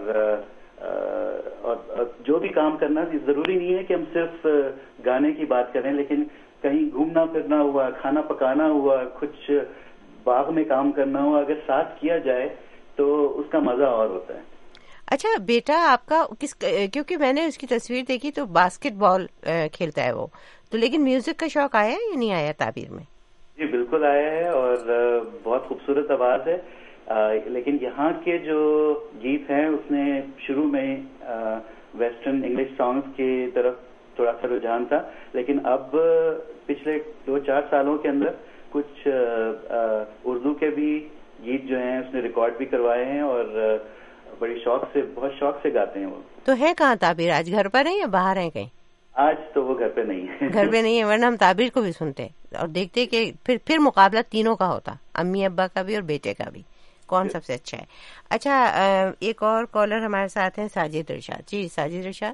جو بھی کام کرنا، ضروری نہیں ہے کہ ہم صرف گانے کی بات کریں، لیکن کہیں گھومنا پھرنا ہوا، کھانا پکانا ہوا، کچھ باغ میں کام کرنا ہوا، اگر ساتھ کیا جائے تو اس کا مزہ اور ہوتا ہے. اچھا بیٹا آپ کا کیونکہ میں نے اس کی تصویر دیکھی تو باسکٹ بال کھیلتا ہے وہ، تو لیکن میوزک کا شوق آیا یا نہیں آیا تعبیر میں؟ جی بالکل آیا ہے، اور بہت خوبصورت آواز ہے، لیکن یہاں کے جو گیت ہیں اس نے شروع میں ویسٹرن انگلش سانگز کی طرف تھوڑا سا رجحان تھا، لیکن اب پچھلے 2-4 سالوں کے اندر کچھ اردو کے بھی گیت جو ہیں اس نے ریکارڈ بھی کروائے ہیں، اور بڑی بہت شوق سے گاتے ہیں وہ. تو ہے کہاں تعبیر آج، گھر پر ہیں یا باہر ہیں کہیں؟ آج تو وہ گھر پہ نہیں ہے. گھر پہ نہیں ہے، ورنہ ہم تعبیر کو بھی سنتے اور دیکھتے کہ پھر مقابلہ تینوں کا ہوتا، امی ابا کا بھی اور بیٹے کا بھی، کون سب سے اچھا ہے. اچھا ایک اور کالر ہمارے ساتھ ہیں ساجد ارشاد. جی ساجد ارشاد.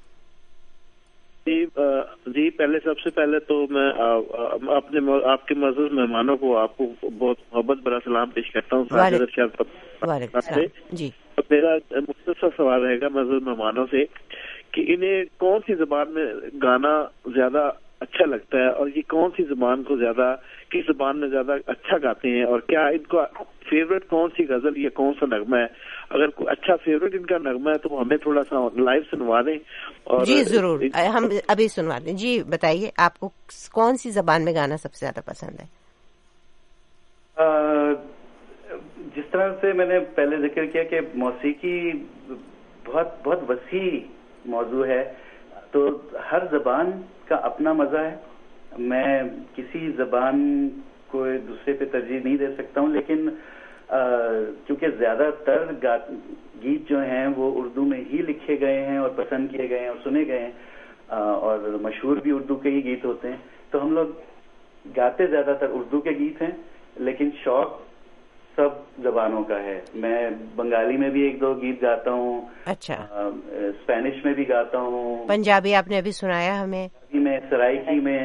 جی پہلے سب سے پہلے تو میں آپ کے معزز مہمانوں کو آپ کو بہت محبت بھرا سلام پیش کرتا ہوں. ساجد ارشاد جی. میرا مختصر سوال رہے گا معزز مہمانوں سے کہ انہیں کون سی زبان میں گانا زیادہ اچھا لگتا ہے، اور یہ کون سی زبان کو کس زبان میں زیادہ اچھا گاتے ہیں، اور کیا ان کو فیوریٹ کون سی غزل یا کون سا نغمہ ہے؟ اگر کوئی اچھا فیوریٹ ان کا نغمہ ہے تو ہمیں تھوڑا سا لائیو سنوا دیں. اور جی ضرور، ہم ابھی سنوا دیں. جی بتائیے آپ کو کون سی زبان میں گانا سب سے زیادہ پسند ہے؟ جس طرح سے میں نے پہلے ذکر کیا کہ موسیقی بہت بہت وسیع موضوع ہے، تو ہر زبان کا اپنا مزہ ہے. میں کسی زبان کو دوسرے پہ ترجیح نہیں دے سکتا ہوں، لیکن کیونکہ زیادہ تر گیت جو ہیں وہ اردو میں ہی لکھے گئے ہیں اور پسند کیے گئے ہیں اور سنے گئے ہیں، اور مشہور بھی اردو کے ہی گیت ہوتے ہیں، تو ہم لوگ گاتے زیادہ تر اردو کے گیت ہیں، لیکن شوق سب زبانوں کا ہے. میں بنگالی میں بھی 1-2 گیت گاتا ہوں. اچھا. اسپینش میں بھی گاتا ہوں. پنجابی آپ نے ابھی سنایا ہمیں. میں سرائکی میں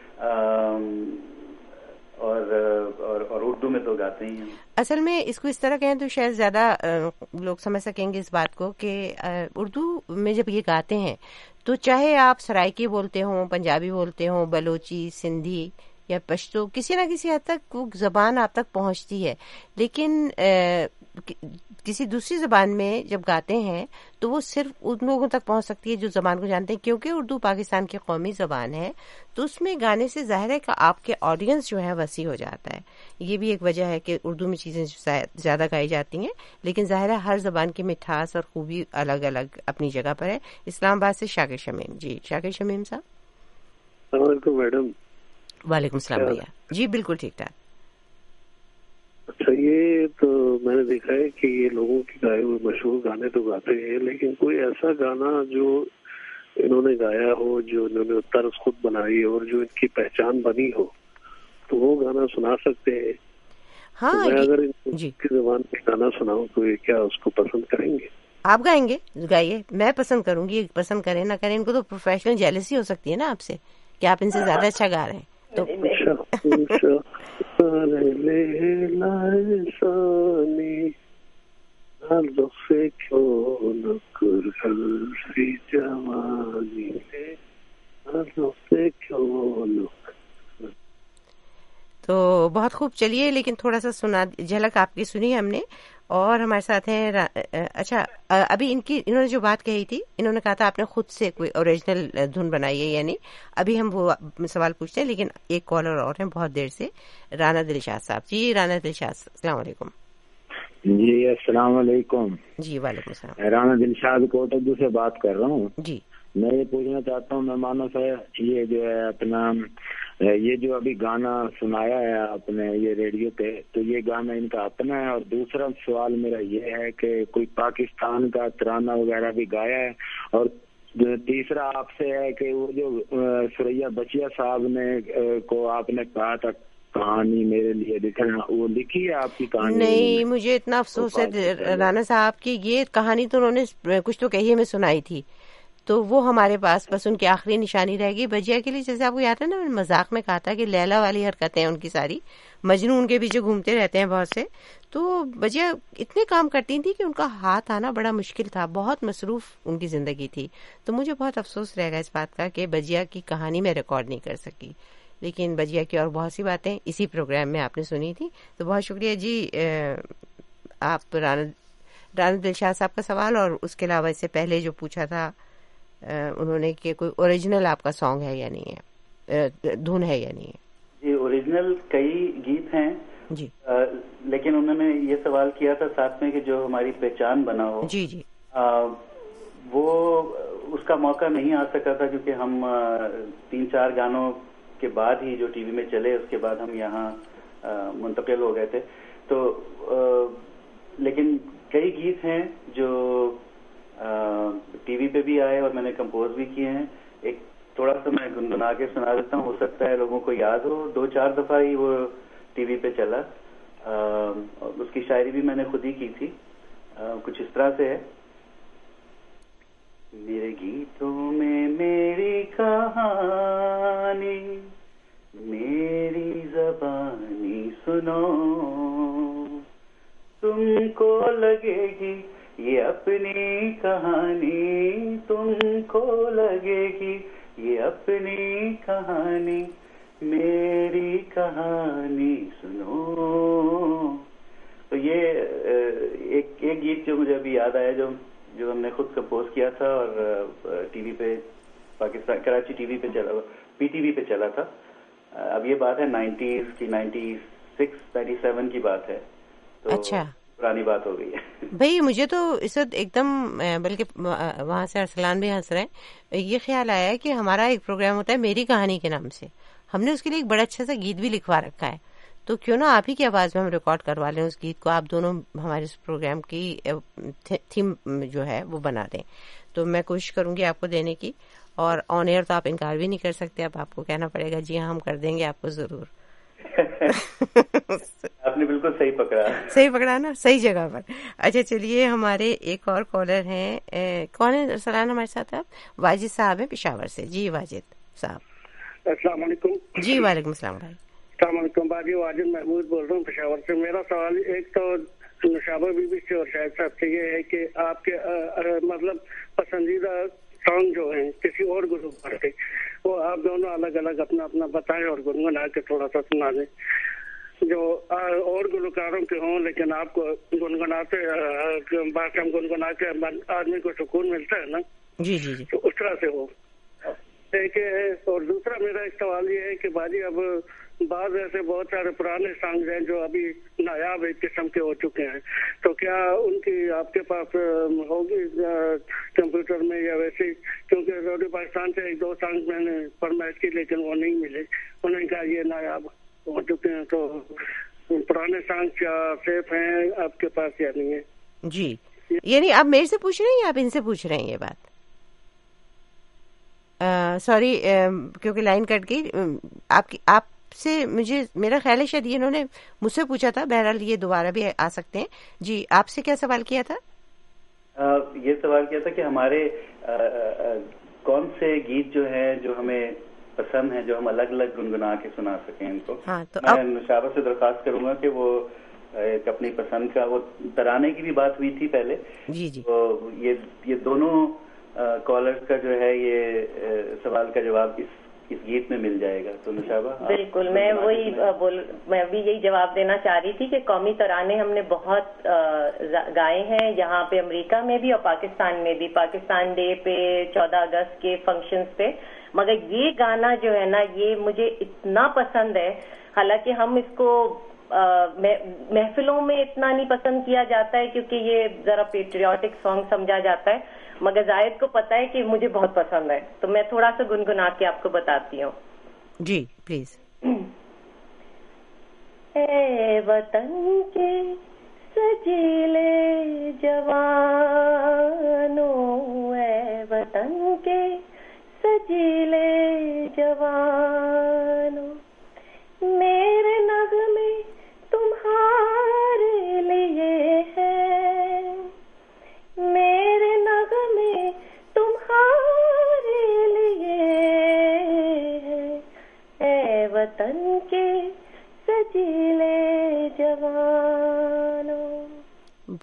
اور اردو میں تو گاتے ہی ہیں. اصل میں اس کو اس طرح کہیں تو شاید زیادہ لوگ سمجھ سکیں گے اس بات کو کہ اردو میں جب یہ گاتے ہیں تو چاہے آپ سرائکی بولتے ہوں، پنجابی بولتے ہوں، بلوچی، سندھی یا پشتو، کسی نہ کسی حد تک وہ زبان آپ تک پہنچتی ہے. لیکن کسی دوسری زبان میں جب گاتے ہیں تو وہ صرف ان لوگوں تک پہنچ سکتی ہے جو زبان کو جانتے ہیں، کیونکہ اردو پاکستان کی قومی زبان ہے، تو اس میں گانے سے ظاہر ہے کہ آپ کے آڈینس جو ہے وسیع ہو جاتا ہے. یہ بھی ایک وجہ ہے کہ اردو میں چیزیں زیادہ گائی جاتی ہیں، لیکن ظاہر ہے ہر زبان کی مٹھاس اور خوبی الگ الگ اپنی جگہ پر ہے. اسلام آباد سے شاکر شمیم. جی شاکر شمیم صاحب. السلام علیکم میڈم. وعلیکم السلام بھیا. جی بالکل ٹھیک ٹھاک. اچھا یہ تو میں نے دیکھا ہے کہ یہ لوگوں کے گائے ہوئے مشہور گانے تو گاتے ہیں، لیکن کوئی ایسا گانا جو انہوں نے گایا ہو، جو انہوں نے طرز خود بنائی اور جو ان کی پہچان بنی ہو، تو وہ گانا سنا سکتے ہیں؟ ہاں میں اگر ان کی زبان میں گانا سناؤں تو یہ کیا اس کو پسند کریں گے؟ آپ گائیں گے؟ گائیے، میں پسند کروں گی. پسند کریں نہ کریں، ان کو تو پروفیشنل جیلسی ہو سکتی ہے نا آپ سے کہ آپ ان سے زیادہ اچھا گا رہے ہیں. تو تو بہت خوب. چلیے لیکن تھوڑا سا سنا جھلک آپ کی سنی ہم نے. اور ہمارے ساتھ ہیں اچھا ابھی انہوں نے جو بات کہی تھی، انہوں نے کہا تھا آپ نے خود سے کوئی اوریجنل دھن بنائی ہے، یعنی ابھی ہم وہ سوال پوچھتے ہیں، لیکن ایک کالر اور ہیں بہت دیر سے، رانا دلشاد صاحب. جی رانا دلشاد السلام علیکم. جی السلام علیکم. جی وعلیکم السلام. رانا دلشاد کوٹ اردو سے بات کر رہا ہوں. جی میں یہ پوچھنا چاہتا ہوں مہمانوں سے، یہ جو ہے اپنا یہ جو ابھی گانا سنایا ہے آپ نے یہ ریڈیو پہ، تو یہ گانا ان کا اپنا ہے؟ اور دوسرا سوال میرا یہ ہے کہ کوئی پاکستان کا ترانہ وغیرہ بھی گایا ہے؟ اور تیسرا آپ سے ہے کہ وہ جو سریا بچیا صاحب نے کو آپ نے کہا تھا کہانی میرے لیے لکھنا، وہ لکھی ہے آپ کی کہانی؟ نہیں، مجھے اتنا افسوس ہے رانا صاحب کی، یہ کہانی تو انہوں نے کچھ تو کہی ہمیں سنائی تھی، تو وہ ہمارے پاس بس ان کی آخری نشانی رہ گئی. بجیا کے لیے جیسے آپ کو یاد ہے نا میں نے مذاق میں کہا تھا کہ لیلا والی حرکتیں ان کی ساری, مجنون ان کے پیچھے گھومتے رہتے ہیں بہت سے. تو بجیا اتنے کام کرتی تھی کہ ان کا ہاتھ آنا بڑا مشکل تھا, بہت مصروف ان کی زندگی تھی. تو مجھے بہت افسوس رہے گا اس بات کا کہ بجیا کی کہانی میں ریکارڈ نہیں کر سکی, لیکن بجیا کی اور بہت سی باتیں اسی پروگرام میں آپ نے سنی تھی. تو بہت شکریہ جی. آپ رانا دلشاد صاحب کا سوال, اور اس کے علاوہ اس سے پہلے جو پوچھا تھا انہوں نے کہ کوئی اوریجنل آپ کا سانگ ہے یا نہیں ہے, دھن ہے یا نہیں ہے. جی اوریجنل کئی گیت ہیں جی, لیکن انہوں نے یہ سوال کیا تھا ساتھ میں کہ جو ہماری پہچان بنا ہو. جی جی, وہ اس کا موقع نہیں آ سکا تھا کیونکہ ہم 3-4 گانوں کے بعد ہی جو ٹی وی میں چلے اس کے بعد ہم یہاں منتقل ہو گئے تھے. تو لیکن کئی گیت ہیں جو ٹی وی پہ بھی آئے اور میں نے کمپوز بھی کیے ہیں. ایک تھوڑا سا میں گنگنا کے سنا دیتا ہوں, ہو سکتا ہے لوگوں کو یاد ہو. 2-4 دفعہ ہی وہ ٹی وی پہ چلا. اس کی شاعری بھی میں نے خود ہی کی تھی. کچھ اس طرح سے ہے. میرے گیتوں میں میری کہانی, میری زبانی سنو, تم کو لگے گی یہ اپنی کہانی, تم کو لگے گی یہ اپنی کہانی, میری کہانی سنو. تو یہ ایک گیت جو مجھے ابھی یاد آیا جو ہم نے خود کمپوز کیا تھا اور ٹی وی پہ پاکستان کراچی ٹی وی پہ چلا, پی ٹی وی پہ چلا تھا. اب یہ بات ہے 90s کی, 96-97 کی بات ہے. تو اچھا پرانی بات ہو گئی ہے بھائی. مجھے تو اس وقت ایک دم, بلکہ وہاں سے ارسلان بھی ہنس رہے ہیں, یہ خیال آیا ہے کہ ہمارا ایک پروگرام ہوتا ہے میری کہانی کے نام سے, ہم نے اس کے لیے ایک بڑا اچھا سا گیت بھی لکھوا رکھا ہے. تو کیوں نہ آپ ہی کی آواز میں ہم ریکارڈ کروا لیں اس گیت کو, آپ دونوں ہمارے اس پروگرام کی تھیم جو ہے وہ بنا دیں. تو میں کوشش کروں گی آپ کو دینے کی, اور آن ایئر تو آپ انکار بھی نہیں کر سکتے. اب آپ کو کہنا پڑے گا جی ہاں ہم کر دیں گے آپ کو ضرور. آپ نے بالکل صحیح پکڑا, صحیح پکڑا نا, صحیح جگہ پر. اچھا چلیے, ہمارے ایک اور کالر ہیں. کون ہے ارسلان ہمارے ساتھ؟ آپ واجد صاحب ہیں پشاور سے. جی واجد صاحب. السلام علیکم. جی وعلیکم السلام بھائی. السلام علیکم باجی, واجد محمود بول رہا ہوں پشاور سے. میرا سوال ایک تو نشابہ بی بی سے اور شاہد صاحب سے یہ ہے کہ آپ کے مطلب پسندیدہ سانگ جو ہیں کسی اور گلوکار کے, وہ آپ دونوں الگ الگ اپنا اپنا بتائیں اور گنگنا کے تھوڑا سا سنا دیں. جو اور گلوکاروں کے ہوں لیکن آپ کو گنگناتے بات ہم گنگنا کے آدمی کو سکون ملتا ہے نا. جی جی جی, تو اس طرح سے ہو. ایک ہے. اور دوسرا میرا ایک سوال یہ ہے کہ باجی اب بعض ایسے بہت سارے پرانے سانگ ہیں جو ابھی نایاب ایک قسم کے ہو چکے ہیں, تو کیا ان کی آپ کے پاس ہوگی کمپیوٹر میں یا ویسے؟ کیونکہ ریڈیو پاکستان سے 1-2 سانگ میں نے فرمائش کی لیکن وہ نہیں ملے. انہوں نے کہا یہ نایاب ہو چکے ہیں. تو پرانے سانگ کیا سیف ہیں آپ کے پاس یا نہیں ہے؟ جی, یعنی آپ میرے سے پوچھ رہے ہیں یا آپ ان سے پوچھ رہے ہیں یہ بات؟ سوری کیونکہ لائن کٹ گئی. آپ سے مجھے میرا خیال ہے شاید انہوں نے مجھ سے پوچھا تھا. بہرحال یہ دوبارہ بھی آ سکتے ہیں. جی آپ سے کیا سوال کیا تھا؟ یہ سوال کیا تھا کہ ہمارے کون سے گیت جو ہیں جو ہمیں پسند ہیں جو ہم الگ الگ گنگنا کے سنا سکیں ان کو. ہاں, تو میں نشابہ سے درخواست کروں گا کہ وہ ایک اپنی پسند کا, وہ ترانے کی بھی بات ہوئی تھی پہلے. جی جی, تو یہ دونوں کالرز کا جو ہے یہ سوال کا جواب اس گیت میں مل جائے گا. تو نشابہ بالکل, میں بھی یہی جواب دینا چاہ رہی تھی کہ قومی ترانے ہم نے بہت گائے ہیں یہاں پہ امریکہ میں بھی اور پاکستان میں بھی, پاکستان ڈے پہ 14 اگست کے فنکشنز پہ. مگر یہ گانا جو ہے نا یہ مجھے اتنا پسند ہے, حالانکہ ہم اس کو محفلوں میں اتنا نہیں پسند کیا جاتا ہے کیونکہ یہ ذرا پیٹریوٹک سانگ سمجھا جاتا ہے, مگر زاہد کو پتا ہے کہ مجھے بہت پسند ہے. تو میں تھوڑا سا گنگنا کے آپ کو بتاتی ہوں. جی پلیز. اے وطن کے سجیلے جوانو, اے وطن کے سجیلے جوانو, میرے نغمے تمہارے لیے ہیں, میرے نغمے تمہارے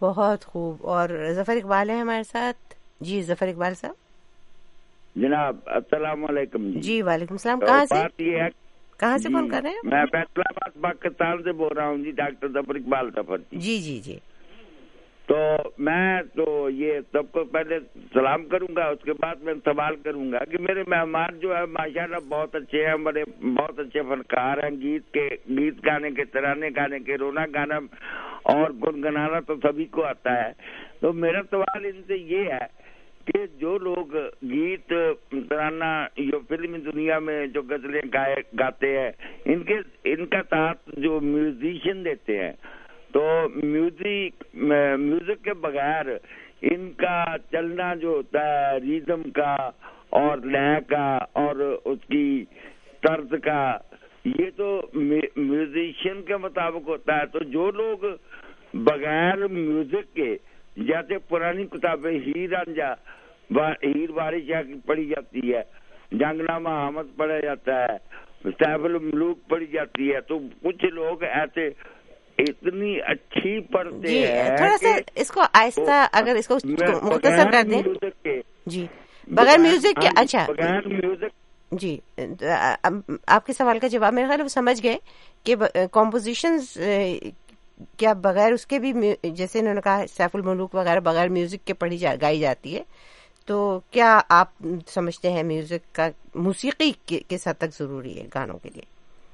بہت خوب. اور ظفر اقبال ہے ہمارے ساتھ. جی ظفر اقبال صاحب. جناب السلام علیکم. جی وعلیکم السلام. کہاں سے؟ بات یہ ہے کہاں سے فون کر رہے ہیں؟ میں فیصلہ آباد پاکستان سے بول رہا ہوں جی. ڈاکٹر ظفر اقبال ظفر. جی جی جی. تو میں تو یہ سب کو پہلے سلام کروں گا, اس کے بعد میں سوال کروں گا کہ میرے مہمان جو ہے ماشاءاللہ بہت اچھے ہیں, بڑے بہت اچھے فنکار ہیں. گیت گانے کے, ترانے گانے کے, رونا گانا اور گنگنانا تو سبھی کو آتا ہے. تو میرا سوال ان سے یہ ہے کہ جو لوگ گیت ترانہ جو فلمی دنیا میں جو غزلیں گاتے ہیں, ان کا ساتھ جو میوزیشین دیتے ہیں, تو میوزک کے بغیر ان کا چلنا جو ہوتا ہے ریدم کا اور لے کا اور اس کی طرز کا, یہ تو میوزیشین کے مطابق ہوتا ہے. تو جو لوگ بغیر میوزک کے, جیسے پرانی کتابیں ہیر رانجھا, ہیر واری شاہ کی پڑھی جاتی ہے, جنگ نامہ احمد پڑھا جاتا ہے, سیف الملوک پڑھی جاتی ہے, تو کچھ لوگ ایسے اتنی اچھی پڑھتے ہیں. تھوڑا سا اس کو آہستہ اگر اس کو مختصر کر دیں. جی بغیر میوزک کے. اچھا بغیر میوزک. جی آپ کے سوال کا جواب میرے خیال وہ سمجھ گئے کہ کمپوزیشنز کیا بغیر اس کے بھی, جیسے انہوں نے کہا سیف الملوک وغیرہ بغیر میوزک کے گائی جاتی ہے, تو کیا آپ سمجھتے ہیں میوزک کا موسیقی کس حد تک ضروری ہے گانوں کے لیے؟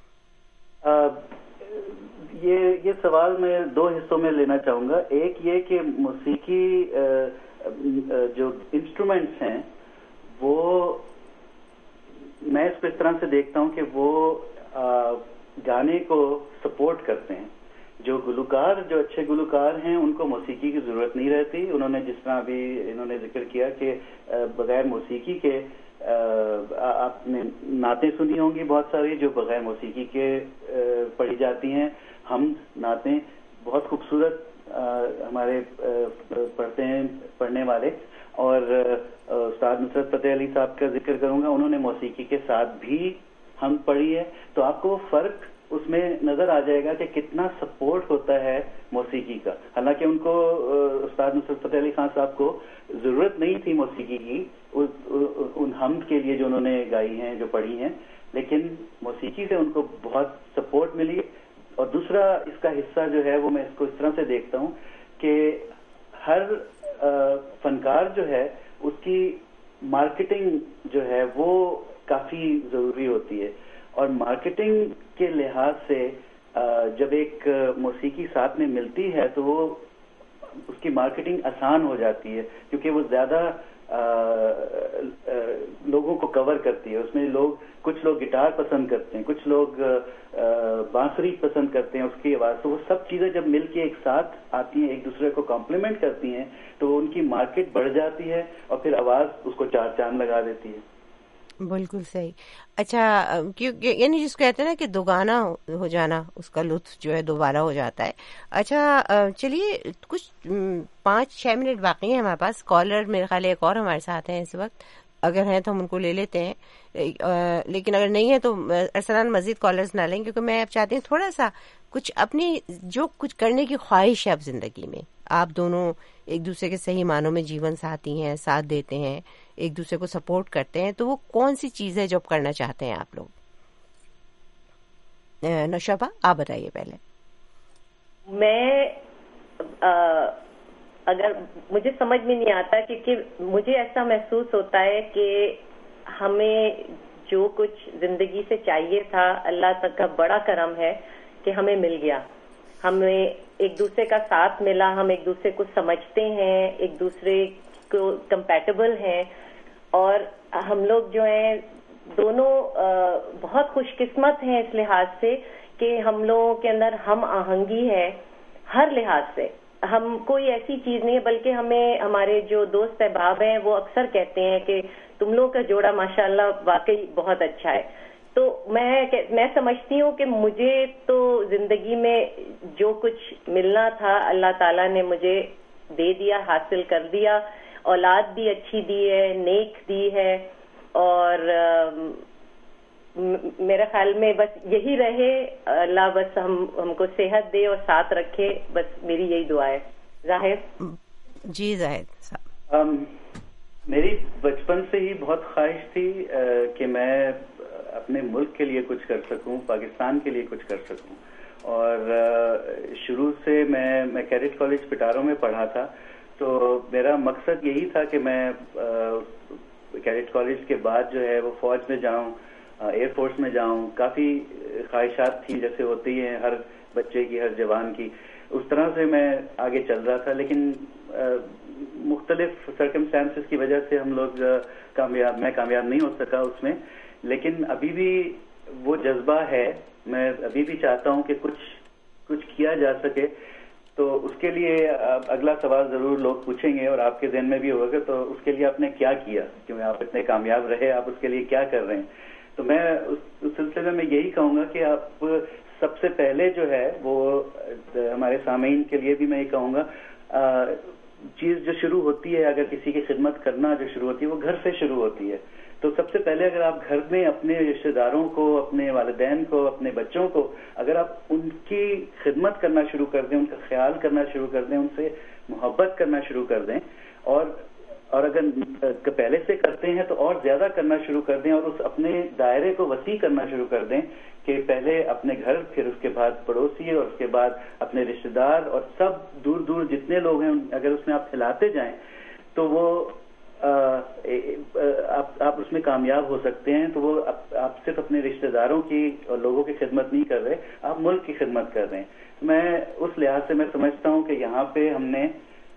یہ سوال میں دو حصوں میں لینا چاہوں گا. ایک یہ کہ موسیقی جو انسٹرومنٹس ہیں وہ میں اس کو اس طرح سے دیکھتا ہوں کہ وہ گانے کو سپورٹ کرتے ہیں. جو گلوکار, جو اچھے گلوکار ہیں, ان کو موسیقی کی ضرورت نہیں رہتی. انہوں نے جس طرح ابھی انہوں نے ذکر کیا کہ بغیر موسیقی کے آپ نے نعتیں سنی ہوں گی بہت ساری جو بغیر موسیقی کے پڑھی جاتی ہیں. ہم نعتیں بہت خوبصورت ہمارے پڑھتے ہیں پڑھنے والے, اور استاد نصرت فتح علی صاحب کا ذکر کروں گا, انہوں نے موسیقی کے ساتھ بھی ہم پڑھی ہے. تو آپ کو فرق اس میں نظر آ جائے گا کہ کتنا سپورٹ ہوتا ہے موسیقی کا. حالانکہ ان کو استاد نصرت فتح علی خان صاحب کو ضرورت نہیں تھی موسیقی کی ان حمد کے لیے جو انہوں نے گائی ہیں, جو پڑھی ہیں, لیکن موسیقی سے ان کو بہت سپورٹ ملی. اور دوسرا اس کا حصہ جو ہے وہ میں اس کو اس طرح سے دیکھتا ہوں کہ ہر فنکار جو ہے اس کی مارکیٹنگ جو ہے وہ کافی ضروری ہوتی ہے. اور مارکیٹنگ کے لحاظ سے جب ایک موسیقی ساتھ میں ملتی ہے تو وہ اس کی مارکیٹنگ آسان ہو جاتی ہے, کیونکہ وہ زیادہ لوگوں کو کور کرتی ہے. اس میں کچھ لوگ گٹار پسند کرتے ہیں, کچھ لوگ بانسری پسند کرتے ہیں اس کی آواز. تو وہ سب چیزیں جب مل کے ایک ساتھ آتی ہیں, ایک دوسرے کو کمپلیمنٹ کرتی ہیں, تو ان کی مارکیٹ بڑھ جاتی ہے اور پھر آواز اس کو چار چاند لگا دیتی ہے. بالکل صحیح. اچھا, کیونکہ یعنی جس کو کہتے ہیں نا کہ دوگانا ہو جانا, اس کا لطف جو ہے دوبارہ ہو جاتا ہے. اچھا چلیے, کچھ 5-6 منٹ باقی ہیں ہمارے پاس. کالر میرے خیال ایک اور ہمارے ساتھ ہیں اس وقت, اگر ہیں تو ہم ان کو لے لیتے ہیں, لیکن اگر نہیں ہے تو ارسلان مزید کالرز نہ لیں, کیونکہ میں اب چاہتی ہوں تھوڑا سا کچھ اپنی جو کچھ کرنے کی خواہش ہے اب زندگی میں, آپ دونوں ایک دوسرے کے صحیح معنوں میں جیون ساتھی ہیں, ساتھ دیتے ہیں, ایک دوسرے کو سپورٹ کرتے ہیں, تو وہ کون سی چیز ہے جو آپ کرنا چاہتے ہیں آپ لوگ؟ نوشابہ آپ بتائیے پہلے. میں اگر مجھے سمجھ میں نہیں آتا, کیونکہ مجھے ایسا محسوس ہوتا ہے کہ ہمیں جو کچھ زندگی سے چاہیے تھا اللہ تک کا بڑا کرم ہے کہ ہمیں مل گیا. ہمیں ایک دوسرے کا ساتھ ملا, ہم ایک دوسرے کو سمجھتے ہیں, ایک دوسرے کو کمپیٹیبل ہیں, اور ہم لوگ جو ہیں دونوں بہت خوش قسمت ہیں اس لحاظ سے کہ ہم لوگوں کے اندر ہم آہنگی ہے ہر لحاظ سے. ہم کوئی ایسی چیز نہیں ہے, بلکہ ہمیں ہمارے جو دوست احباب ہیں وہ اکثر کہتے ہیں کہ تم لوگوں کا جوڑا ماشاءاللہ واقعی بہت اچھا ہے. تو میں سمجھتی ہوں کہ مجھے تو زندگی میں جو کچھ ملنا تھا اللہ تعالیٰ نے مجھے دے دیا, حاصل کر دیا. اولاد بھی اچھی دی ہے, نیک دی ہے, اور میرے خیال میں بس یہی رہے, اللہ بس ہم کو صحت دے اور ساتھ رکھے, بس میری یہی دعا ہے. زاہد جی زاہد صاحب. میری بچپن سے ہی بہت خواہش تھی کہ میں اپنے ملک کے لیے کچھ کر سکوں, پاکستان کے لیے کچھ کر سکوں. اور شروع سے میں کیڈٹ کالج پٹاروں میں پڑھا تھا, تو میرا مقصد یہی تھا کہ میں کیڈٹ کالج کے بعد جو ہے وہ فوج میں جاؤں, ایئر فورس میں جاؤں. کافی خواہشات تھیں جیسے ہوتی ہیں ہر بچے کی, ہر جوان کی. اس طرح سے میں آگے چل رہا تھا, لیکن مختلف سرکمسٹانسز کی وجہ سے ہم لوگ میں کامیاب نہیں ہو سکا اس میں. لیکن ابھی بھی وہ جذبہ ہے, میں ابھی بھی چاہتا ہوں کہ کچھ کیا جا سکے. تو اس کے لیے اگلا سوال ضرور لوگ پوچھیں گے اور آپ کے ذہن میں بھی ہوگا, تو اس کے لیے آپ نے کیا کیا, کیوں آپ اتنے کامیاب رہے, آپ اس کے لیے کیا کر رہے ہیں. تو میں اس سلسلے میں یہی کہوں گا کہ آپ سب سے پہلے جو ہے وہ ہمارے سامعین کے لیے بھی میں یہ کہوں گا, چیز جو شروع ہوتی ہے, اگر کسی کی خدمت کرنا جو شروع ہوتی ہے وہ گھر سے شروع ہوتی ہے. تو سب سے پہلے اگر آپ گھر میں اپنے رشتہ داروں کو, اپنے والدین کو, اپنے بچوں کو اگر آپ ان کی خدمت کرنا شروع کر دیں, ان کا خیال کرنا شروع کر دیں, ان سے محبت کرنا شروع کر دیں, اور اگر پہلے سے کرتے ہیں تو اور زیادہ کرنا شروع کر دیں, اور اس اپنے دائرے کو وسیع کرنا شروع کر دیں کہ پہلے اپنے گھر, پھر اس کے بعد پڑوسی, اور اس کے بعد اپنے رشتہ دار, اور سب دور دور جتنے لوگ ہیں اگر اس میں آپ پھیلاتے جائیں تو وہ آپ اس میں کامیاب ہو سکتے ہیں. تو وہ آپ صرف اپنے رشتہ داروں کی اور لوگوں کی خدمت نہیں کر رہے, آپ ملک کی خدمت کر رہے ہیں. میں اس لحاظ سے میں سمجھتا ہوں کہ یہاں پہ ہم نے,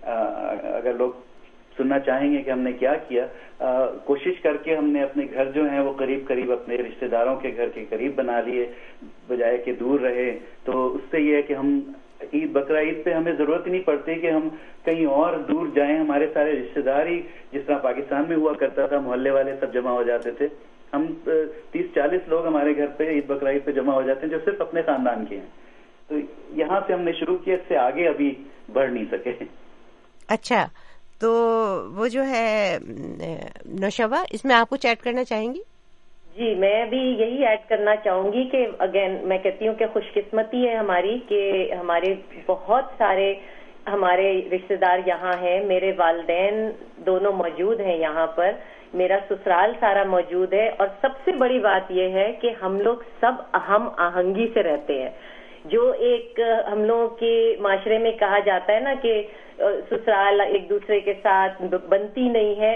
اگر لوگ سننا چاہیں گے کہ ہم نے کیا کیا, کوشش کر کے ہم نے اپنے گھر جو ہیں وہ قریب قریب اپنے رشتہ داروں کے گھر کے قریب بنا لیے, بجائے کہ دور رہے. تو اس سے یہ ہے کہ ہم عید, بقرہ عید پہ ہمیں ضرورت ہی نہیں پڑتی کہ ہم کہیں اور دور جائیں. ہمارے سارے رشتہ دار ہی جس طرح پاکستان میں ہوا کرتا تھا, محلے والے سب جمع ہو جاتے تھے. ہم 30-40 لوگ ہمارے گھر پہ عید بقرہ عید پہ جمع ہو جاتے ہیں جو صرف اپنے خاندان کے ہیں. تو یہاں سے ہم نے شروع کیا, اس سے آگے ابھی بڑھ نہیں سکے. اچھا, تو وہ جو ہے نوشابہ, اس میں آپ کچھ ایڈ کرنا چاہیں گی؟ جی, میں بھی یہی ایڈ کرنا چاہوں گی کہ اگین میں کہتی ہوں کہ خوش قسمتی ہے ہماری کہ ہمارے بہت سارے ہمارے رشتہ دار یہاں ہیں. میرے والدین دونوں موجود ہیں یہاں پر, میرا سسرال سارا موجود ہے, اور سب سے بڑی بات یہ ہے کہ ہم لوگ سب ہم آہنگی سے رہتے ہیں. جو ایک ہم لوگوں کے معاشرے میں کہا جاتا ہے نا کہ سسرال ایک دوسرے کے ساتھ بنتی نہیں ہے,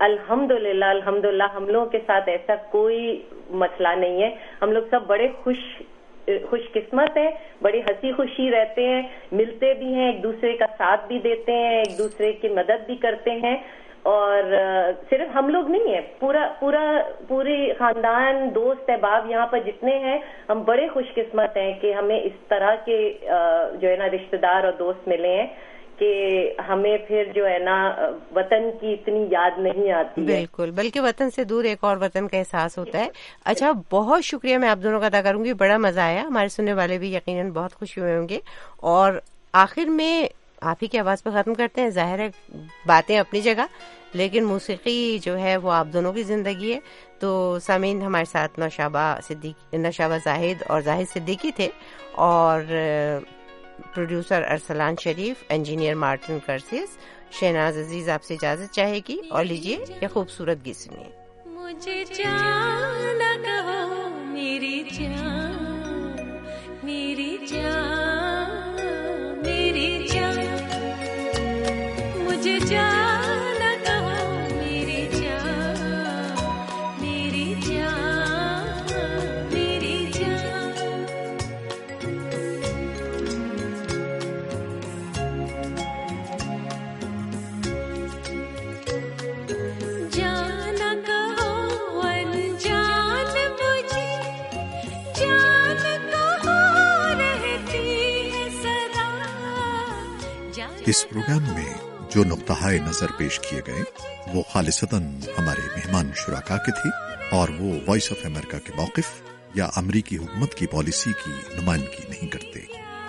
الحمدللہ ہم لوگوں کے ساتھ ایسا کوئی مسئلہ نہیں ہے. ہم لوگ سب بڑے خوش قسمت ہیں, بڑی ہنسی خوشی رہتے ہیں, ملتے بھی ہیں, ایک دوسرے کا ساتھ بھی دیتے ہیں, ایک دوسرے کی مدد بھی کرتے ہیں. اور صرف ہم لوگ نہیں ہیں, پوری خاندان, دوست احباب یہاں پر جتنے ہیں, ہم بڑے خوش قسمت ہیں کہ ہمیں اس طرح کے جو ہے نا رشتہ دار اور دوست ملے ہیں کہ ہمیں پھر جو ہے نا وطن کی اتنی یاد نہیں آتی. بالکل, بلکہ وطن سے دور ایک اور وطن کا احساس ہوتا ہے. اچھا, بہت شکریہ, میں آپ دونوں کا ادا کروں گی, بڑا مزہ آیا. ہمارے سننے والے بھی یقیناً بہت خوش ہوئے ہوں گے. اور آخر میں آپ ہی کی آواز پہ ختم کرتے ہیں. ظاہر ہے باتیں اپنی جگہ, لیکن موسیقی جو ہے وہ آپ دونوں کی زندگی ہے. تو سامعین, ہمارے ساتھ نوشابہ زاہد اور زاہد صدیقی تھے, اور producer Arsalan Sharif, engineer Martin کرسیس. شہناز عزیز آپ سے اجازت چاہے گی, اور لیجیے یہ خوبصورت گیت سنیے. مجھے جان کہو میری جان, میری جان, میری جان, مجھے جان کہو میری جان, میری جان, میری جان. جان کہو انجان مجھے, جان کہو رہتی ہے سدا. اس پروگرام میں جو نقطۂ نظر پیش کیے گئے وہ خالصتاً ہمارے مہمان شرکا کے تھے, اور وہ وائس آف امریکہ کے موقف یا امریکی حکومت کی پالیسی کی نمائندگی نہیں کرتے.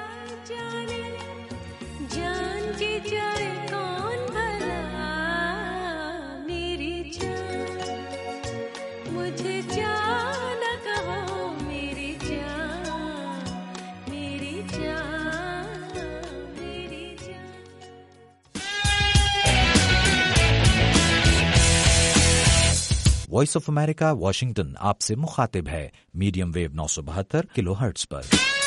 جان کی جائے کون بھلا میری جان, مجھے جان کہو میری جان, میری جان, میری جان. वॉइस ऑफ अमेरिका वाशिंगटन आपसे मुखातिब है मीडियम वेव 972 किलोहर्ट्ज पर।